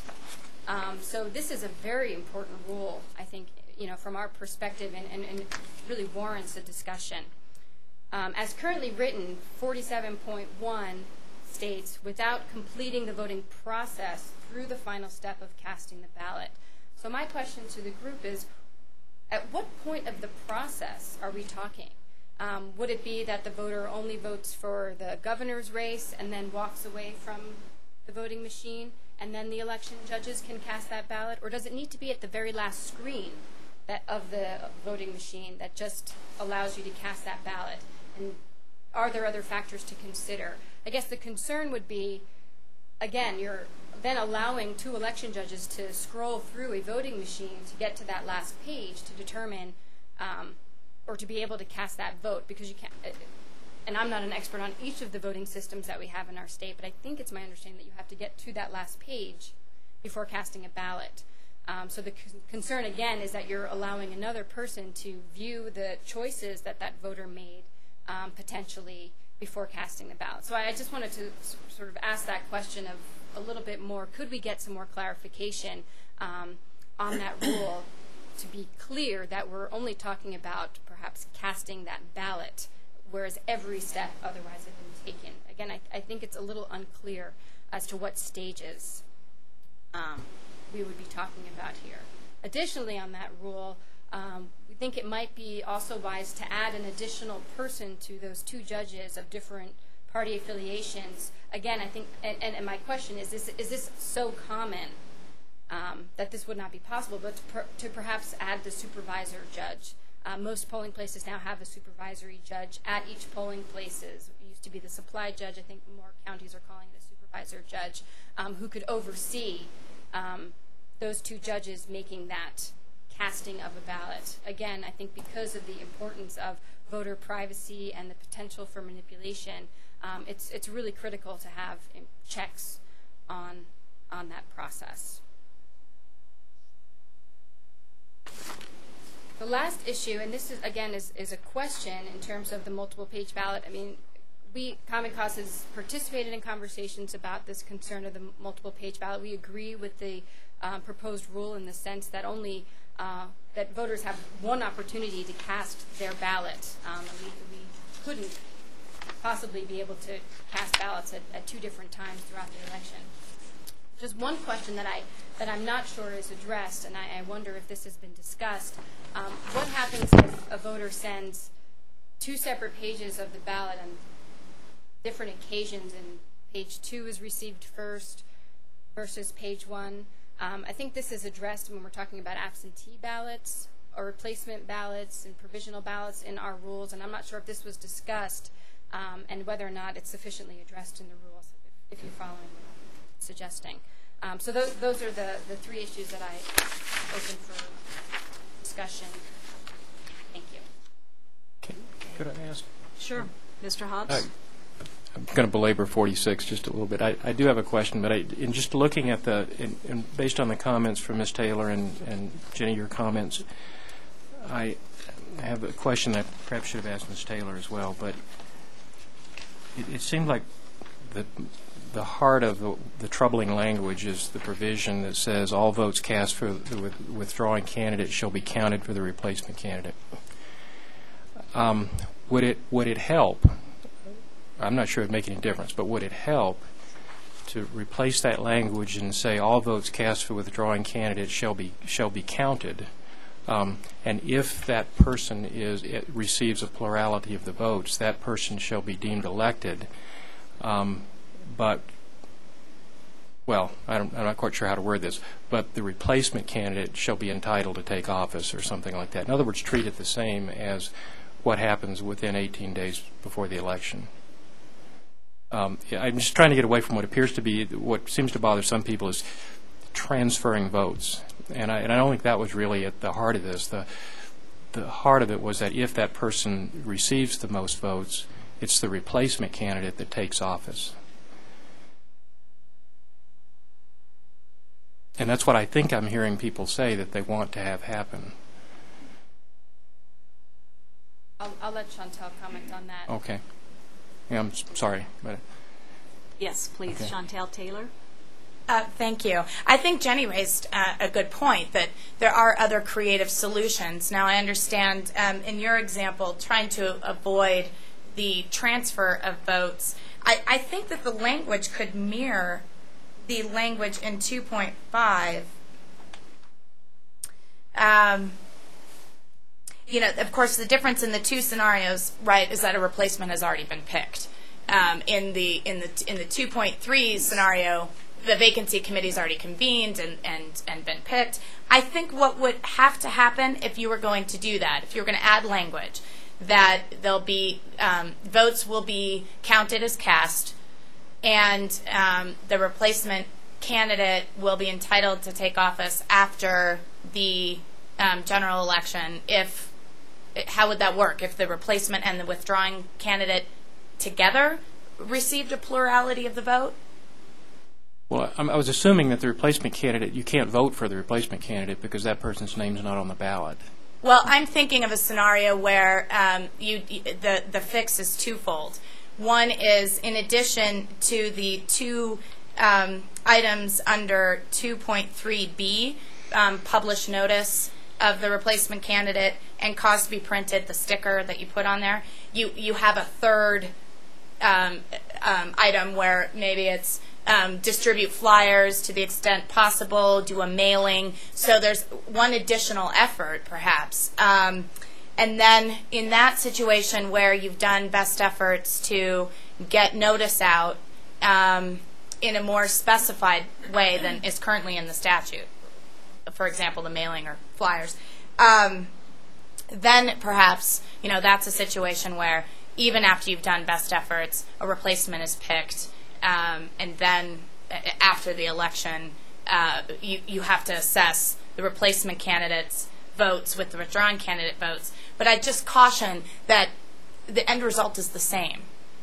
Um, so this is a very important rule, I think, you know, from our perspective, and, and, and it really warrants a discussion. Um, as currently written, forty-seven point one states, without completing the voting process through the final step of casting the ballot. So my question to the group is, at what point of the process are we talking? Um, would it be that the voter only votes for the governor's race and then walks away from the voting machine, and then the election judges can cast that ballot? Or does it need to be at the very last screen that of the voting machine that just allows you to cast that ballot? And are there other factors to consider? I guess the concern would be, again, you're then allowing two election judges to scroll through a voting machine to get to that last page to determine um, or to be able to cast that vote, because you can't, uh, and I'm not an expert on each of the voting systems that we have in our state, but I think it's my understanding that you have to get to that last page before casting a ballot. Um, so the c- concern, again, is that you're allowing another person to view the choices that that voter made um, potentially before casting the ballot. So I, I just wanted to s- sort of ask that question of a little bit more. Could we get some more clarification um, on that rule to be clear that we're only talking about perhaps casting that ballot, whereas every step otherwise had been taken? Again, I, I think it's a little unclear as to what stages um, we would be talking about here. Additionally, on that rule, um, we think it might be also wise to add an additional person to those two judges of different party affiliations. Again, I think, and, and, and my question is, this, is this so common um, that this would not be possible, but to, per, to perhaps add the supervisor judge? Uh, most polling places now have a supervisory judge at each polling places. It used to be the supply judge. I think more counties are calling it a supervisor judge, um, who could oversee um, those two judges making that casting of a ballot. Again, I think because of the importance of voter privacy and the potential for manipulation, um, it's it's really critical to have um, checks on on that process. The last issue, and this is again is, is a question in terms of the multiple page ballot. I mean, we, Common Cause, has participated in conversations about this concern of the multiple page ballot. We agree with the um, proposed rule in the sense that only uh, that voters have one opportunity to cast their ballot. Um, we, we couldn't possibly be able to cast ballots at, at two different times throughout the election. Just one question that I that I'm not sure is addressed, and I, I wonder if this has been discussed. Um, what happens if a voter sends two separate pages of the ballot on different occasions, and page two is received first versus page one? Um, I think this is addressed when we're talking about absentee ballots or replacement ballots and provisional ballots in our rules, and I'm not sure if this was discussed um, and whether or not it's sufficiently addressed in the rules, if, if you're following what I'm suggesting. Um, so those, those are the, the three issues that I open for discussion. Thank you. Okay. Could I ask? Sure. Mister Hobbs? Uh, I'm going to belabor forty-six just a little bit. I, I do have a question, but I, in just looking at the, in, in based on the comments from Miz Taylor and, and Jenny, your comments, I have a question that I perhaps should have asked Miz Taylor as well, but it, it seemed like the the heart of the, the troubling language is the provision that says all votes cast for the with, withdrawing candidate shall be counted for the replacement candidate. Um, would it would it help? I'm not sure it would make any difference, but would it help to replace that language and say all votes cast for withdrawing candidates shall be shall be counted, um, and if that person is it receives a plurality of the votes, that person shall be deemed elected. Um, but well, I don't, I'm not quite sure how to word this, but the replacement candidate shall be entitled to take office or something like that. In other words, treat it the same as what happens within eighteen days before the election. Um, I'm just trying to get away from what appears to be, what seems to bother some people is transferring votes. And I, and I don't think that was really at the heart of this. The, the heart of it was that if that person receives the most votes, it's the replacement candidate that takes office. And that's what I think I'm hearing people say that they want to have happen. I'll, I'll let Chantel comment on that. Okay. Yeah, I'm s- sorry, but Yes, please, Okay. Chantel Taylor. Uh, thank you. I think Jenny raised uh, a good point that there are other creative solutions. Now, I understand um, in your example, trying to avoid the transfer of votes, I, I think that the language could mirror the language in two point five. Um, you know, of course, the difference in the two scenarios, right, is that a replacement has already been picked. Um, in the in the in the two point three scenario, the vacancy committee's already convened and, and, and been picked. I think what would have to happen if you were going to do that, if you were going to add language, that there'll be um, votes will be counted as cast, and um, the replacement candidate will be entitled to take office after the um, general election. If how would that work if the replacement and the withdrawing candidate together received a plurality of the vote? well, I'm, I was assuming that the replacement candidate, you can't vote for the replacement candidate because that person's name's not on the ballot. Well, I'm thinking of a scenario where um, you the the fix is twofold. One is in addition to the two um, items under two point three B, um, publish notice of the replacement candidate and cause to be printed, the sticker that you put on there. You you have a third um, um, item where maybe it's um, distribute flyers to the extent possible, do a mailing. So there's one additional effort, perhaps. Um, and then in that situation where you've done best efforts to get notice out um, in a more specified way than is currently in the statute, for example, the mailing or flyers, um, then perhaps, you know, that's a situation where even after you've done best efforts, a replacement is picked, um, and then uh, after the election, uh, you, you have to assess the replacement candidate's votes with the withdrawing candidate votes. But I just caution that the end result is the same.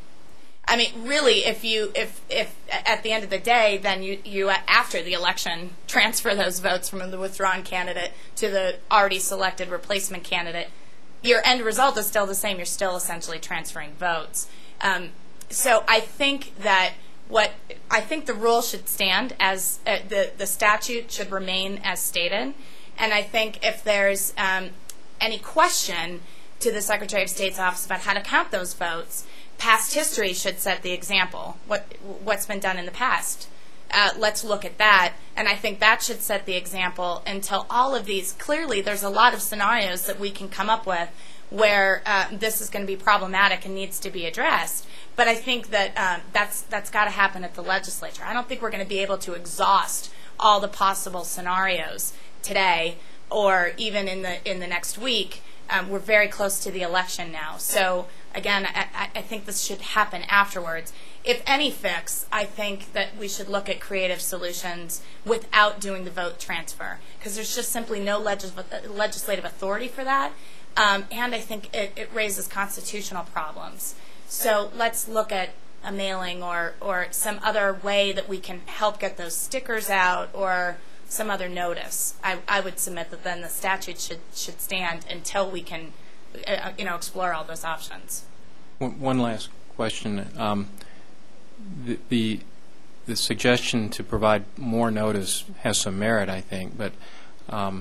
I mean, really, if you, if, if at the end of the day, then you, you, after the election, transfer those votes from the withdrawn candidate to the already selected replacement candidate, your end result is still the same. You're still essentially transferring votes. Um, so I think that what, I think the rule should stand as, uh, the, the statute should remain as stated. And I think if there's um, any question to the Secretary of State's office about how to count those votes, past history should set the example. What, what's been done in the past? Uh, let's look at that. And I think that should set the example until all of these, clearly there's a lot of scenarios that we can come up with where uh, this is going to be problematic and needs to be addressed. But I think that um, that's, that's got to happen at the legislature. I don't think we're going to be able to exhaust all the possible scenarios today or even in the, in the next week. Um, we're very close to the election now. So again, I, I think this should happen afterwards. If any fix, I think that we should look at creative solutions without doing the vote transfer, because there's just simply no legis legislative authority for that, um, and I think it, it raises constitutional problems. So let's look at a mailing or, or some other way that we can help get those stickers out or some other notice. I, I would submit that then the statute should, should stand until we can uh, you know, explore all those options. One, one last question. Um, the, the the suggestion to provide more notice has some merit, I think, but um,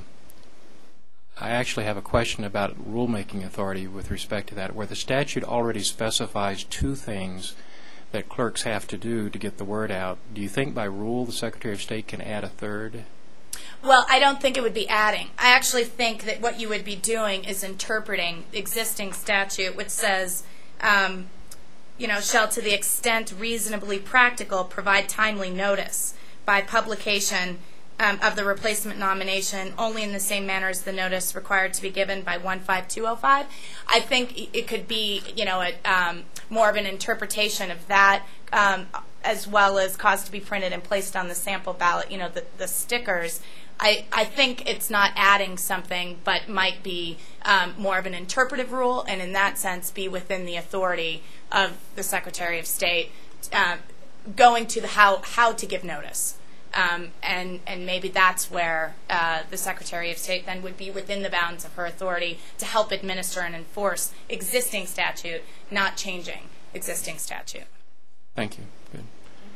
I actually have a question about rulemaking authority with respect to that, where the statute already specifies two things that clerks have to do to get the word out. Do you think by rule the Secretary of State can add a third? Well, I don't think it would be adding. I actually think that what you would be doing is interpreting the existing statute, which says, um, you know, shall to the extent reasonably practical provide timely notice by publication um, of the replacement nomination only in the same manner as the notice required to be given by one five two oh five. I think it could be, you know, a, um, more of an interpretation of that. Um, as well as cause to be printed and placed on the sample ballot, you know, the, the stickers, I, I think it's not adding something, but might be um, more of an interpretive rule, and in that sense be within the authority of the Secretary of State, uh, going to the how, how to give notice. Um, and, and maybe that's where uh, the Secretary of State then would be within the bounds of her authority to help administer and enforce existing statute, not changing existing statute. Thank you. Good.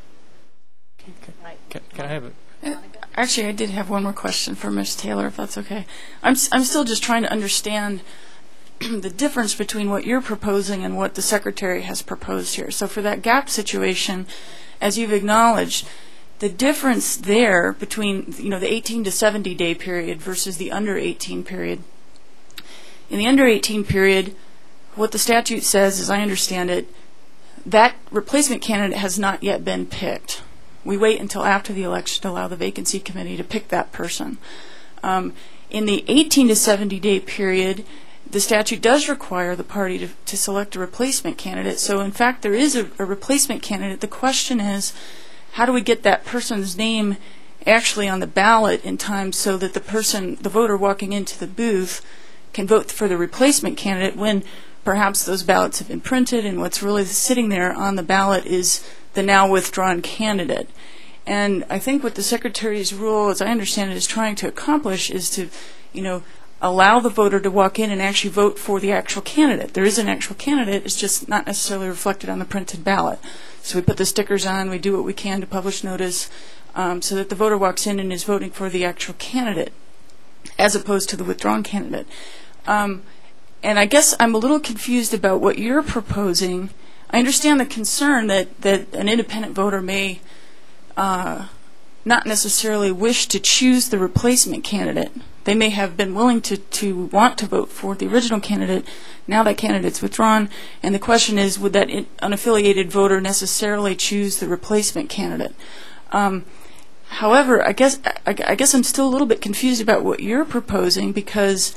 Can, can, can I have it? Actually, I did have one more question for Miz Taylor, if that's okay. I'm, I'm still just trying to understand the difference between what you're proposing and what the Secretary has proposed here. So for that gap situation, as you've acknowledged, the difference there between, you know, the eighteen to seventy day period versus the under eighteen period. In the under eighteen period, what the statute says, as I understand it, that replacement candidate has not yet been picked. We wait until after the election to allow the vacancy committee to pick that person. Um, in the eighteen to seventy day period, the statute does require the party to, to select a replacement candidate. So in fact, there is a, a replacement candidate. The question is, how do we get that person's name actually on the ballot in time so that the person, the voter walking into the booth, can vote for the replacement candidate when perhaps those ballots have been printed and what's really sitting there on the ballot is the now withdrawn candidate. And I think what the Secretary's rule, as I understand it, is trying to accomplish is to, you know, allow the voter to walk in and actually vote for the actual candidate. There is an actual candidate, it's just not necessarily reflected on the printed ballot. So we put the stickers on, we do what we can to publish notice um, so that the voter walks in and is voting for the actual candidate as opposed to the withdrawn candidate. Um, and I guess I'm a little confused about what you're proposing. I understand the concern that, that an independent voter may uh, not necessarily wish to choose the replacement candidate. They may have been willing to, to want to vote for the original candidate. Now that candidate's withdrawn, and the question is, would that unaffiliated voter necessarily choose the replacement candidate? Um, however, I guess I, I guess I'm still a little bit confused about what you're proposing, because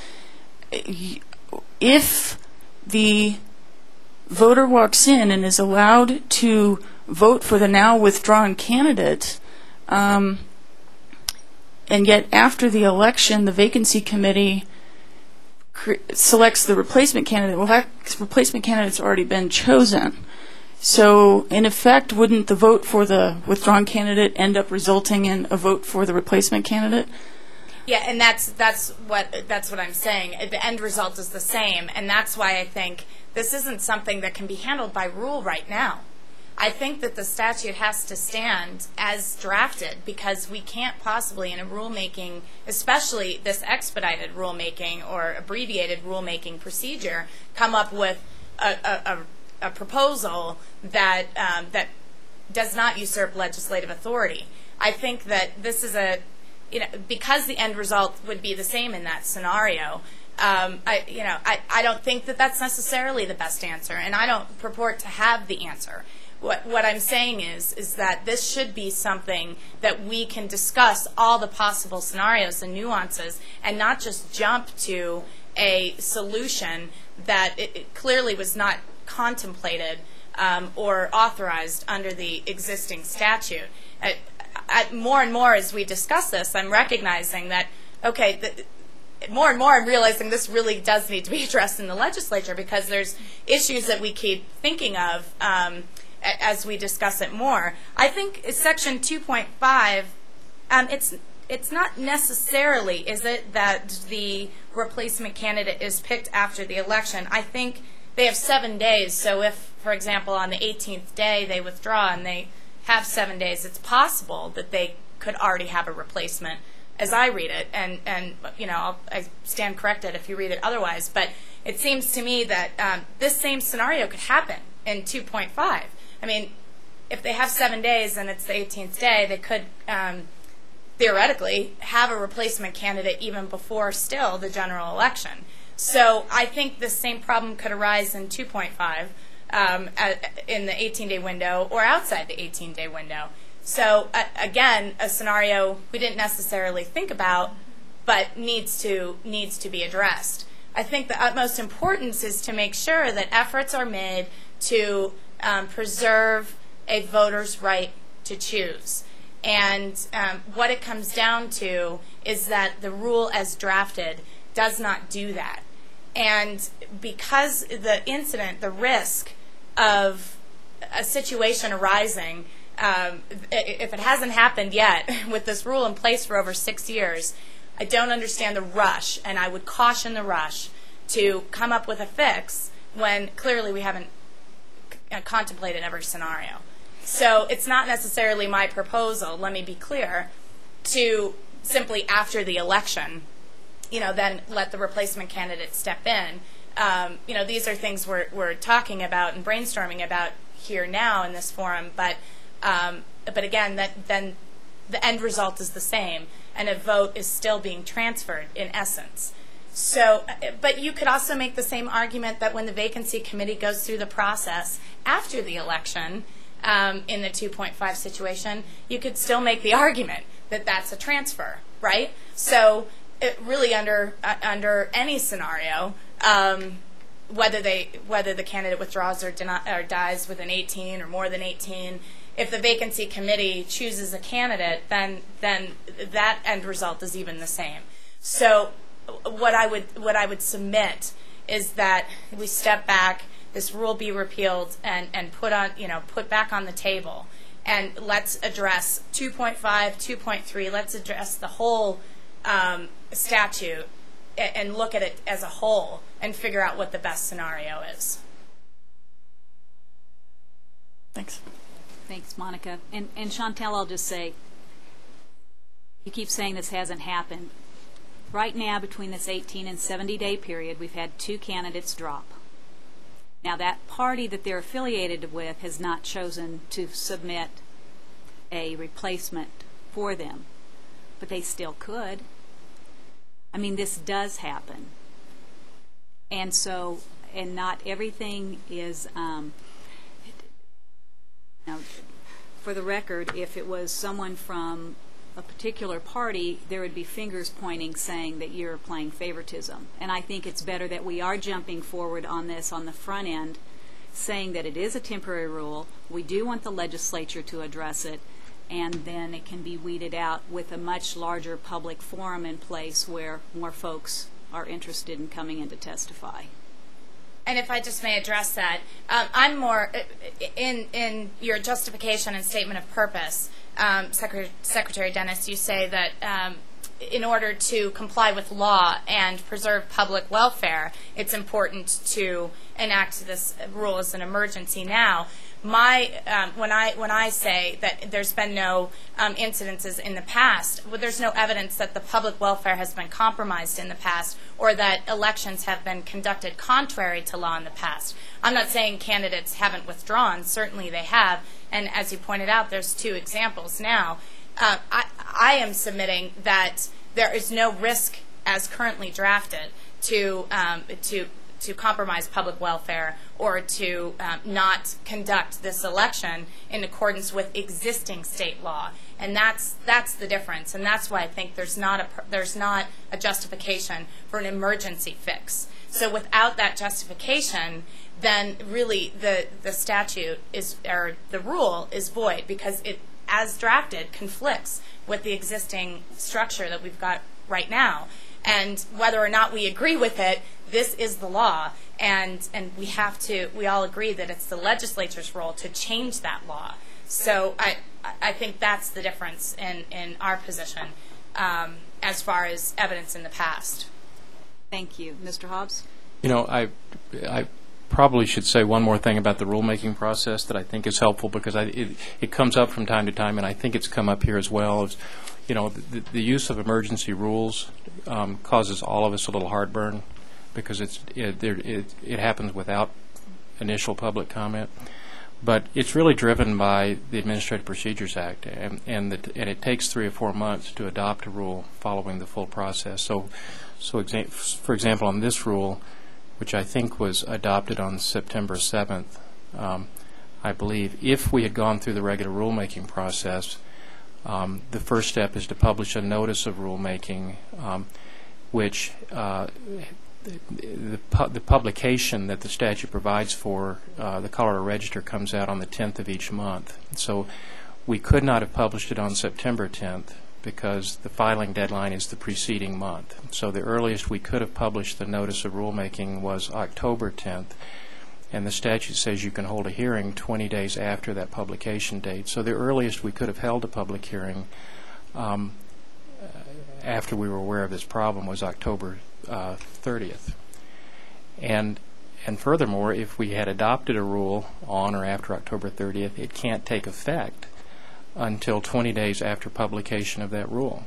if the voter walks in and is allowed to vote for the now withdrawn candidate, um, and yet after the election the vacancy committee selects the replacement candidate, well, that replacement candidate's already been chosen. So in effect, wouldn't the vote for the withdrawn candidate end up resulting in a vote for the replacement candidate? Yeah, and that's that's what that's what I'm saying. The end result is the same, and that's why I think this isn't something that can be handled by rule right now. I think that the statute has to stand as drafted, because we can't possibly, in a rulemaking, especially this expedited rulemaking or abbreviated rulemaking procedure, come up with a, a, a, a proposal that um, that does not usurp legislative authority. I think that this is a, you know, because the end result would be the same in that scenario. Um, I, you know, I, I don't think that that's necessarily the best answer, and I don't purport to have the answer. What, what I'm saying is, is that this should be something that we can discuss all the possible scenarios and nuances, and not just jump to a solution that it, it clearly was not contemplated um, or authorized under the existing statute. I, I, more and more as we discuss this, I'm recognizing that, okay, the, more and more I'm realizing this really does need to be addressed in the legislature, because there's issues that we keep thinking of um, as we discuss it more. I think Section two point five, um, it's it's not necessarily, is it, that the replacement candidate is picked after the election. I think they have seven days. So if, for example, on the eighteenth day they withdraw and they have seven days, it's possible that they could already have a replacement, as I read it. And, and you know, I'll, I stand corrected if you read it otherwise. But it seems to me that um, this same scenario could happen in two point five. I mean, if they have seven days and it's the eighteenth day, they could um, theoretically have a replacement candidate even before still the general election. So I think the same problem could arise in two point five um, at, in the eighteen day window or outside the eighteen day window. So uh, again, a scenario we didn't necessarily think about, but needs to needs to be addressed. I think the utmost importance is to make sure that efforts are made to Um, preserve a voter's right to choose. And um, what it comes down to is that the rule as drafted does not do that. And because the incident, the risk of a situation arising, um, if it hasn't happened yet with this rule in place for over six years, I don't understand the rush, and I would caution the rush to come up with a fix when clearly we haven't c- contemplated every scenario. So it's not necessarily my proposal, let me be clear, to simply after the election, you know, then let the replacement candidate step in. Um, you know, these are things we're, we're talking about and brainstorming about here now in this forum, but um, but again, that then the end result is the same, and a vote is still being transferred in essence. So, but you could also make the same argument that when the vacancy committee goes through the process after the election, um, in the two point five situation, you could still make the argument that that's a transfer, right? So, it really under uh, under any scenario, um, whether they whether the candidate withdraws or, deni- or dies within eighteen or more than eighteen, if the vacancy committee chooses a candidate, then then that end result is even the same. So, what I would what I would submit is that we step back, this rule be repealed, and and put on you know put back on the table, and let's address two point five, two point three. Let's address the whole um, statute and, and look at it as a whole and figure out what the best scenario is. Thanks. Thanks, Monica. And, and Chantel, I'll just say, you keep saying this hasn't happened. Right now, between this eighteen and seventy day period, we've had two candidates drop. Now, that party that they're affiliated with has not chosen to submit a replacement for them, but they still could. I mean, this does happen. And so, and not everything is, um, now, for the record, if it was someone from a particular party, there would be fingers pointing saying that you're playing favoritism. And I think it's better that we are jumping forward on this on the front end, saying that it is a temporary rule. We do want the legislature to address it, and then it can be weeded out with a much larger public forum in place where more folks are interested in coming in to testify. And if I just may address that, um, I'm more, in in your justification and statement of purpose, um, Secretary, Secretary Dennis, you say that um, in order to comply with law and preserve public welfare, it's important to enact this rule as an emergency now. My um, when I when I say that there's been no um, incidences in the past, well, there's no evidence that the public welfare has been compromised in the past, or that elections have been conducted contrary to law in the past. I'm not saying candidates haven't withdrawn. Certainly they have, and as you pointed out, there's two examples now. Uh, I, I am submitting that there is no risk, as currently drafted, to um, to. to compromise public welfare or to um, not conduct this election in accordance with existing state law, and that's that's the difference, and that's why I think there's not a there's not a justification for an emergency fix. So without that justification, then really the the statute is or the rule is void, because it, as drafted, conflicts with the existing structure that we've got right now. And whether or not we agree with it, this is the law, and and we have to. We all agree that it's the legislature's role to change that law. So I I think that's the difference in in our position um, as far as evidence in the past. Thank you, Mister Hobbs. You know, I I probably should say one more thing about the rulemaking process that I think is helpful, because I, it it comes up from time to time, and I think it's come up here as well. It's, you know, the, the use of emergency rules um, causes all of us a little heartburn, because it's it, there, it it happens without initial public comment. But it's really driven by the Administrative Procedures Act, and and, the, and it takes three or four months to adopt a rule following the full process. So, so exa- for example, on this rule, which I think was adopted on September seventh, um, I believe, if we had gone through the regular rulemaking process, um, the first step is to publish a notice of rulemaking, um, which uh, the, pu the publication that the statute provides for, uh, the Colorado Register, comes out on the tenth of each month. So we could not have published it on September tenth because the filing deadline is the preceding month. So the earliest we could have published the notice of rulemaking was October tenth, and the statute says you can hold a hearing twenty days after that publication date. So the earliest we could have held a public hearing um, after we were aware of this problem was October uh, thirtieth. And and furthermore, if we had adopted a rule on or after October thirtieth, it can't take effect until twenty days after publication of that rule.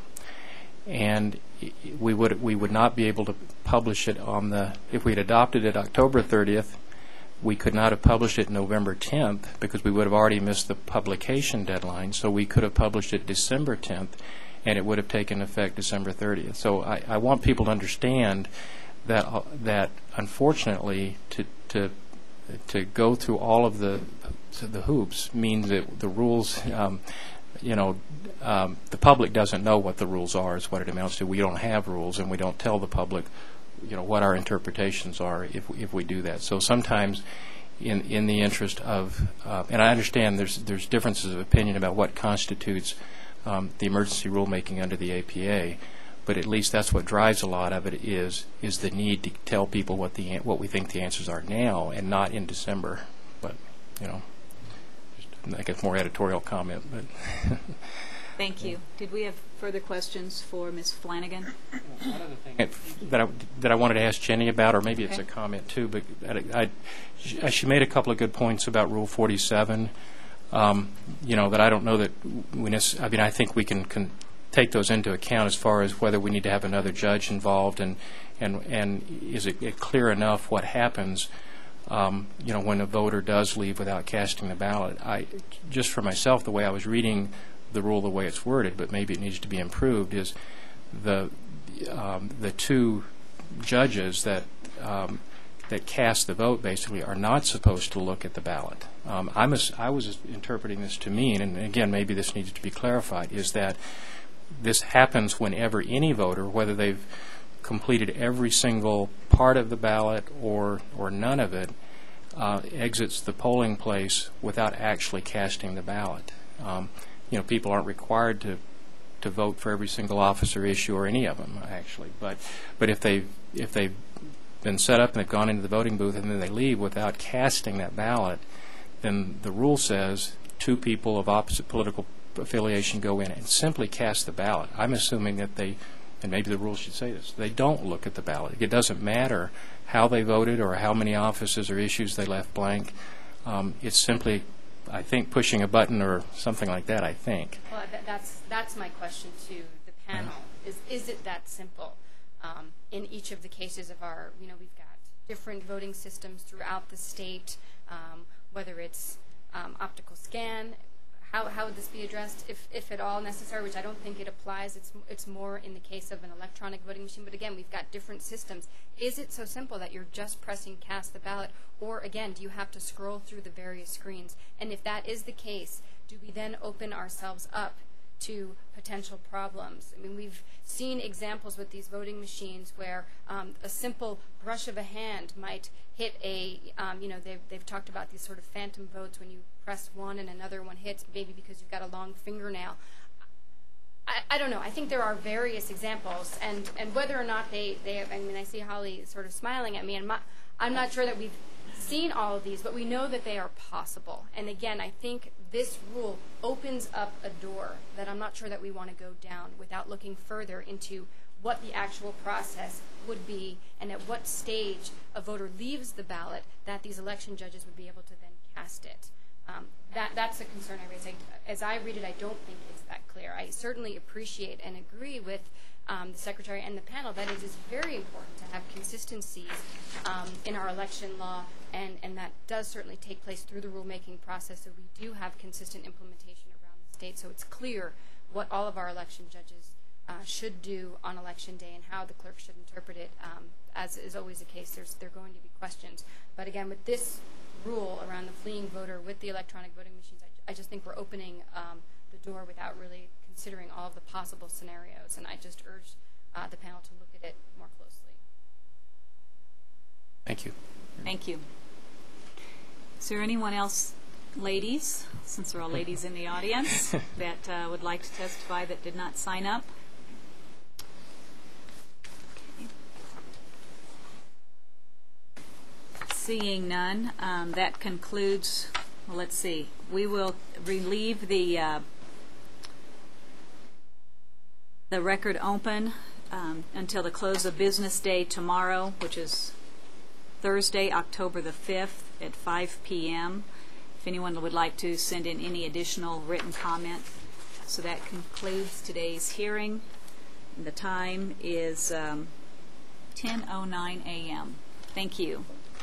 And we would we would not be able to publish it on the, if we had adopted it October thirtieth, we could not have published it November tenth because we would have already missed the publication deadline. So we could have published it December tenth, and it would have taken effect December thirtieth. So I, I want people to understand that uh, that unfortunately to to to go through all of the the hoops means that the rules, um, you know, um, the public doesn't know what the rules are. Is what it amounts to. We don't have rules, and we don't tell the public, you know, what our interpretations are if if we do that. So sometimes, in in the interest of, uh, and I understand there's there's differences of opinion about what constitutes um, the emergency rulemaking under the A P A, but at least that's what drives a lot of it is is the need to tell people what the what we think the answers are now and not in December. But you know, just, I guess more editorial comment. But Thank you. Did we have further questions for Miz Flanagan? One other thing that I, that I wanted to ask Jenny about, or maybe it's Okay. a comment too, but I, I, she, she made a couple of good points about Rule forty-seven. Um, you know, that I don't know that we necess- I mean, I think we can, can take those into account as far as whether we need to have another judge involved, and and and is it, it clear enough what happens, um, you know, when a voter does leave without casting the ballot. I just for myself, the way I was reading the rule, the way it's worded, but maybe it needs to be improved, is the um, the two judges that um, that cast the vote basically are not supposed to look at the ballot. Um, I'm a, I was interpreting this to mean, and again, maybe this needs to be clarified, is that this happens whenever any voter, whether they've completed every single part of the ballot or or none of it, uh, exits the polling place without actually casting the ballot. Um, you know, people aren't required to to vote for every single office or issue or any of them actually, but but if they if they've been set up and they've gone into the voting booth and then they leave without casting that ballot, then the rule says two people of opposite political affiliation go in and simply cast the ballot. I'm assuming that they, and maybe the rule should say this, they don't look at the ballot. It doesn't matter how they voted or how many offices or issues they left blank. Um, it's simply, I think, pushing a button or something like that, I think. Well, th- that's that's my question to the panel. Is is it that simple? Um, in each of the cases of our, you know, we've got different voting systems throughout the state, um, whether it's um, optical scan. How, how would this be addressed, if, if at all necessary, which I don't think it applies. It's, it's more in the case of an electronic voting machine. But again, we've got different systems. Is it so simple that you're just pressing cast the ballot? Or again, do you have to scroll through the various screens? And if that is the case, do we then open ourselves up to potential problems? I mean, we've seen examples with these voting machines where um, a simple brush of a hand might hit a, um, you know, they've, they've talked about these sort of phantom votes when you press one and another one hits, maybe because you've got a long fingernail. I, I don't know. I think there are various examples, and, and whether or not they, they have, I mean, I see Holly sort of smiling at me, and my, I'm not sure that we've seen all of these, but we know that they are possible. And again, I think this rule opens up a door that I'm not sure that we want to go down without looking further into what the actual process would be and at what stage a voter leaves the ballot that these election judges would be able to then cast it. Um, that, that's a concern I raise. I, as I read it, I don't think it's that clear. I certainly appreciate and agree with um, the Secretary and the panel that it is very important to have consistencies um, in our election law, and, and that does certainly take place through the rulemaking process, so we do have consistent implementation around the state, so it's clear what all of our election judges uh, should do on election day and how the clerk should interpret it. Um, as is always the case, there's there are going to be questions. But again, with this rule around the fleeing voter with the electronic voting machines, I, I just think we're opening um, the door without really considering all of the possible scenarios, and I just urge uh, the panel to look at it more closely. Thank you. Thank you. Is there anyone else, ladies, since there are ladies in the audience, that uh, would like to testify that did not sign up? Okay. Seeing none, um, that concludes, well, let's see, we will relieve the uh, the record open um, until the close of business day tomorrow, which is Thursday, October the fifth at five p m If anyone would like to send in any additional written comment. So that concludes today's hearing. And the time is um, ten oh nine a m Thank you.